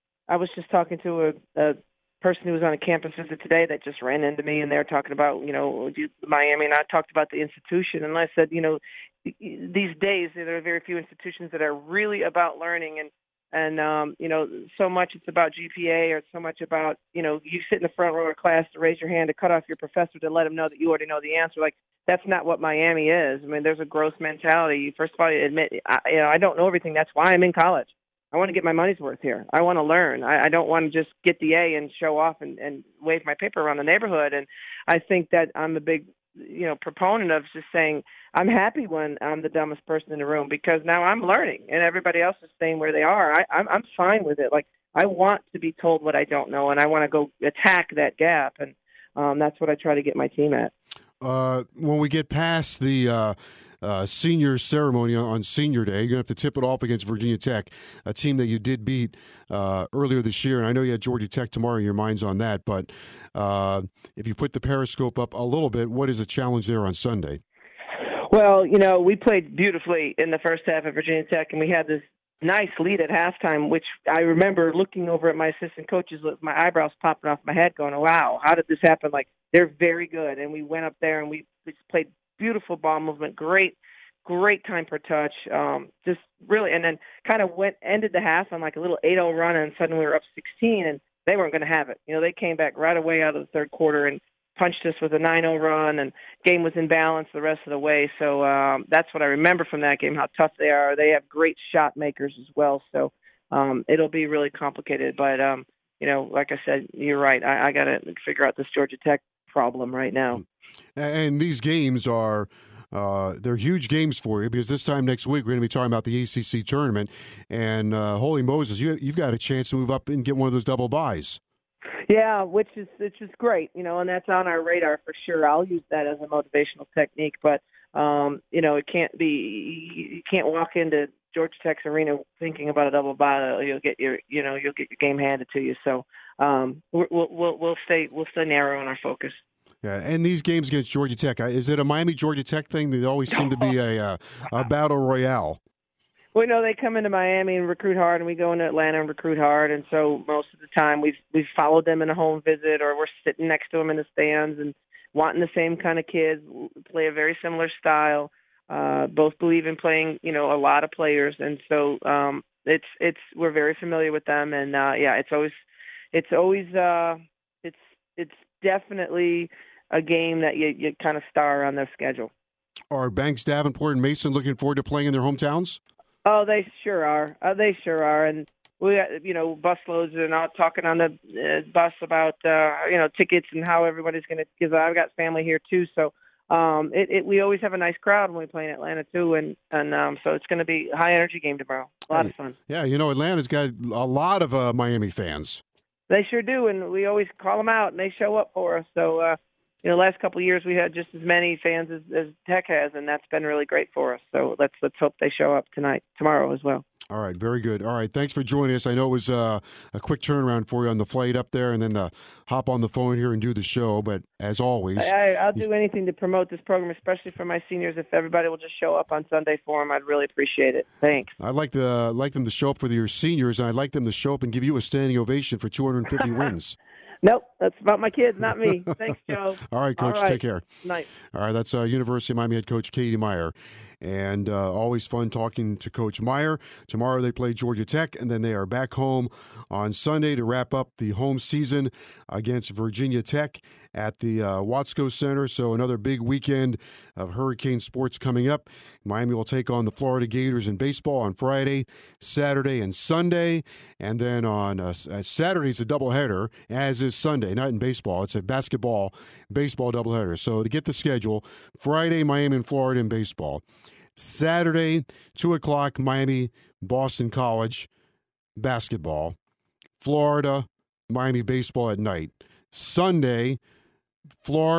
I was just talking to a, a person who was on a campus visit today that just ran into me, and they were talking about, you know, Miami, and I talked about the institution, and I said, you know, these days there are very few institutions that are really about learning, and and um, you know, so much it's about G P A, or so much about, you know, you sit in the front row of class to raise your hand to cut off your professor to let him know that you already know the answer. Like, that's not what Miami is. I mean, there's a growth mentality. First of all, you admit, I, you know, I don't know everything. That's why I'm in college. I want to get my money's worth here. I want to learn. I, I don't want to just get the A and show off and, and wave my paper around the neighborhood. And I think that I'm a big, you know, proponent of just saying I'm happy when I'm the dumbest person in the room, because now I'm learning and everybody else is staying where they are. I, I'm, I'm fine with it. Like, I want to be told what I don't know, and I want to go attack that gap. And um, that's what I try to get my team at. Uh, when we get past the uh, uh, senior ceremony on Senior Day, you're going to have to tip it off against Virginia Tech, a team that you did beat uh, earlier this year. And I know you had Georgia Tech tomorrow, your mind's on that. But uh, if you put the periscope up a little bit, what is the challenge there on Sunday? Well, you know, we played beautifully in the first half of Virginia Tech, and we had this nice lead at halftime, which I remember looking over at my assistant coaches with my eyebrows popping off my head going, wow, how did this happen? Like, they're very good. And we went up there and we, we played beautiful ball movement, great, great time per touch, um, just really, and then kind of went, ended the half on like a little eight oh run, and suddenly we were up sixteen, and they weren't going to have it. You know, they came back right away out of the third quarter and punched us with a nine oh run, and game was in balance the rest of the way. So um, that's what I remember from that game, how tough they are. They have great shot makers as well. So um, it'll be really complicated. But, um, you know, like I said, you're right. I, I got to figure out this Georgia Tech problem right now. And these games are uh, they're huge games for you, because this time next week we're going to be talking about the A C C tournament. And uh, holy Moses, you, you've got a chance to move up and get one of those double byes. Yeah, which is which is great, you know, and that's on our radar for sure. I'll use that as a motivational technique, but um, you know, it can't be. You can't walk into Georgia Tech's arena thinking about a double bye. You'll get your, you know, you'll get your game handed to you. So um, we'll we'll we'll stay we'll stay narrow in our focus. Yeah, and these games against Georgia Tech, is it a Miami Georgia Tech thing? They always seem to be a a, a battle royale. Well, you know, they come into Miami and recruit hard, and we go into Atlanta and recruit hard. And so most of the time we've, we've followed them in a home visit, or we're sitting next to them in the stands and wanting the same kind of kids, play a very similar style, uh, both believe in playing, you know, a lot of players. And so um, it's, it's, we're very familiar with them. And uh, yeah, it's always, it's always, uh, it's, it's definitely a game that you, you kind of star on their schedule. Are Banks, Davenport, and Mason looking forward to playing in their hometowns? Oh, they sure are. Uh, they sure are. And we, you know, busloads and out talking on the uh, bus about, uh, you know, tickets and how everybody's going to, because I've got family here too. So um, it, it, we always have a nice crowd when we play in Atlanta too. And, and um, so it's going to be a high energy game tomorrow. A lot of fun. Yeah. You know, Atlanta's got a lot of uh, Miami fans. They sure do. And we always call them out and they show up for us. So, uh, you know, last couple of years we had just as many fans as, as Tech has, and that's been really great for us. So let's let's hope they show up tonight, tomorrow as well. All right, very good. All right, thanks for joining us. I know it was uh, a quick turnaround for you on the flight up there, and then uh, hop on the phone here and do the show. But as always, I, I'll do anything to promote this program, especially for my seniors. If everybody will just show up on Sunday for them, I'd really appreciate it. Thanks. I'd like to uh, like them to show up for your seniors, and I'd like them to show up and give you a standing ovation for two hundred fifty wins. Nope, that's about my kids, not me. Thanks, Joe. All right, Coach, All right. take care. Night. All right, that's uh, University of Miami head coach Katie Meyer. And uh, always fun talking to Coach Meyer. Tomorrow they play Georgia Tech, and then they are back home on Sunday to wrap up the home season against Virginia Tech at the uh, Watsco Center. So another big weekend of Hurricane sports coming up. Miami will take on the Florida Gators in baseball on Friday, Saturday, and Sunday. And then on uh, Saturday, it's a doubleheader, as is Sunday, not in baseball. It's a basketball, baseball doubleheader. So to get the schedule, Friday, Miami and Florida in baseball. Saturday, two o'clock, Miami, Boston College, basketball. Florida, Miami baseball at night. Sunday, Florida,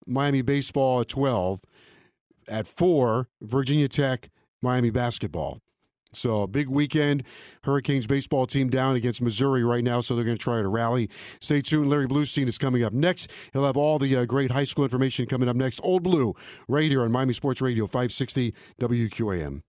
Miami baseball at twelve. At four, Virginia Tech, Miami basketball. So a big weekend. Hurricanes baseball team down against Missouri right now, so they're going to try to rally. Stay tuned. Larry Bluestein is coming up next. He'll have all the uh, great high school information coming up next. Old Blue, right here on Miami Sports Radio, five sixty W Q A M.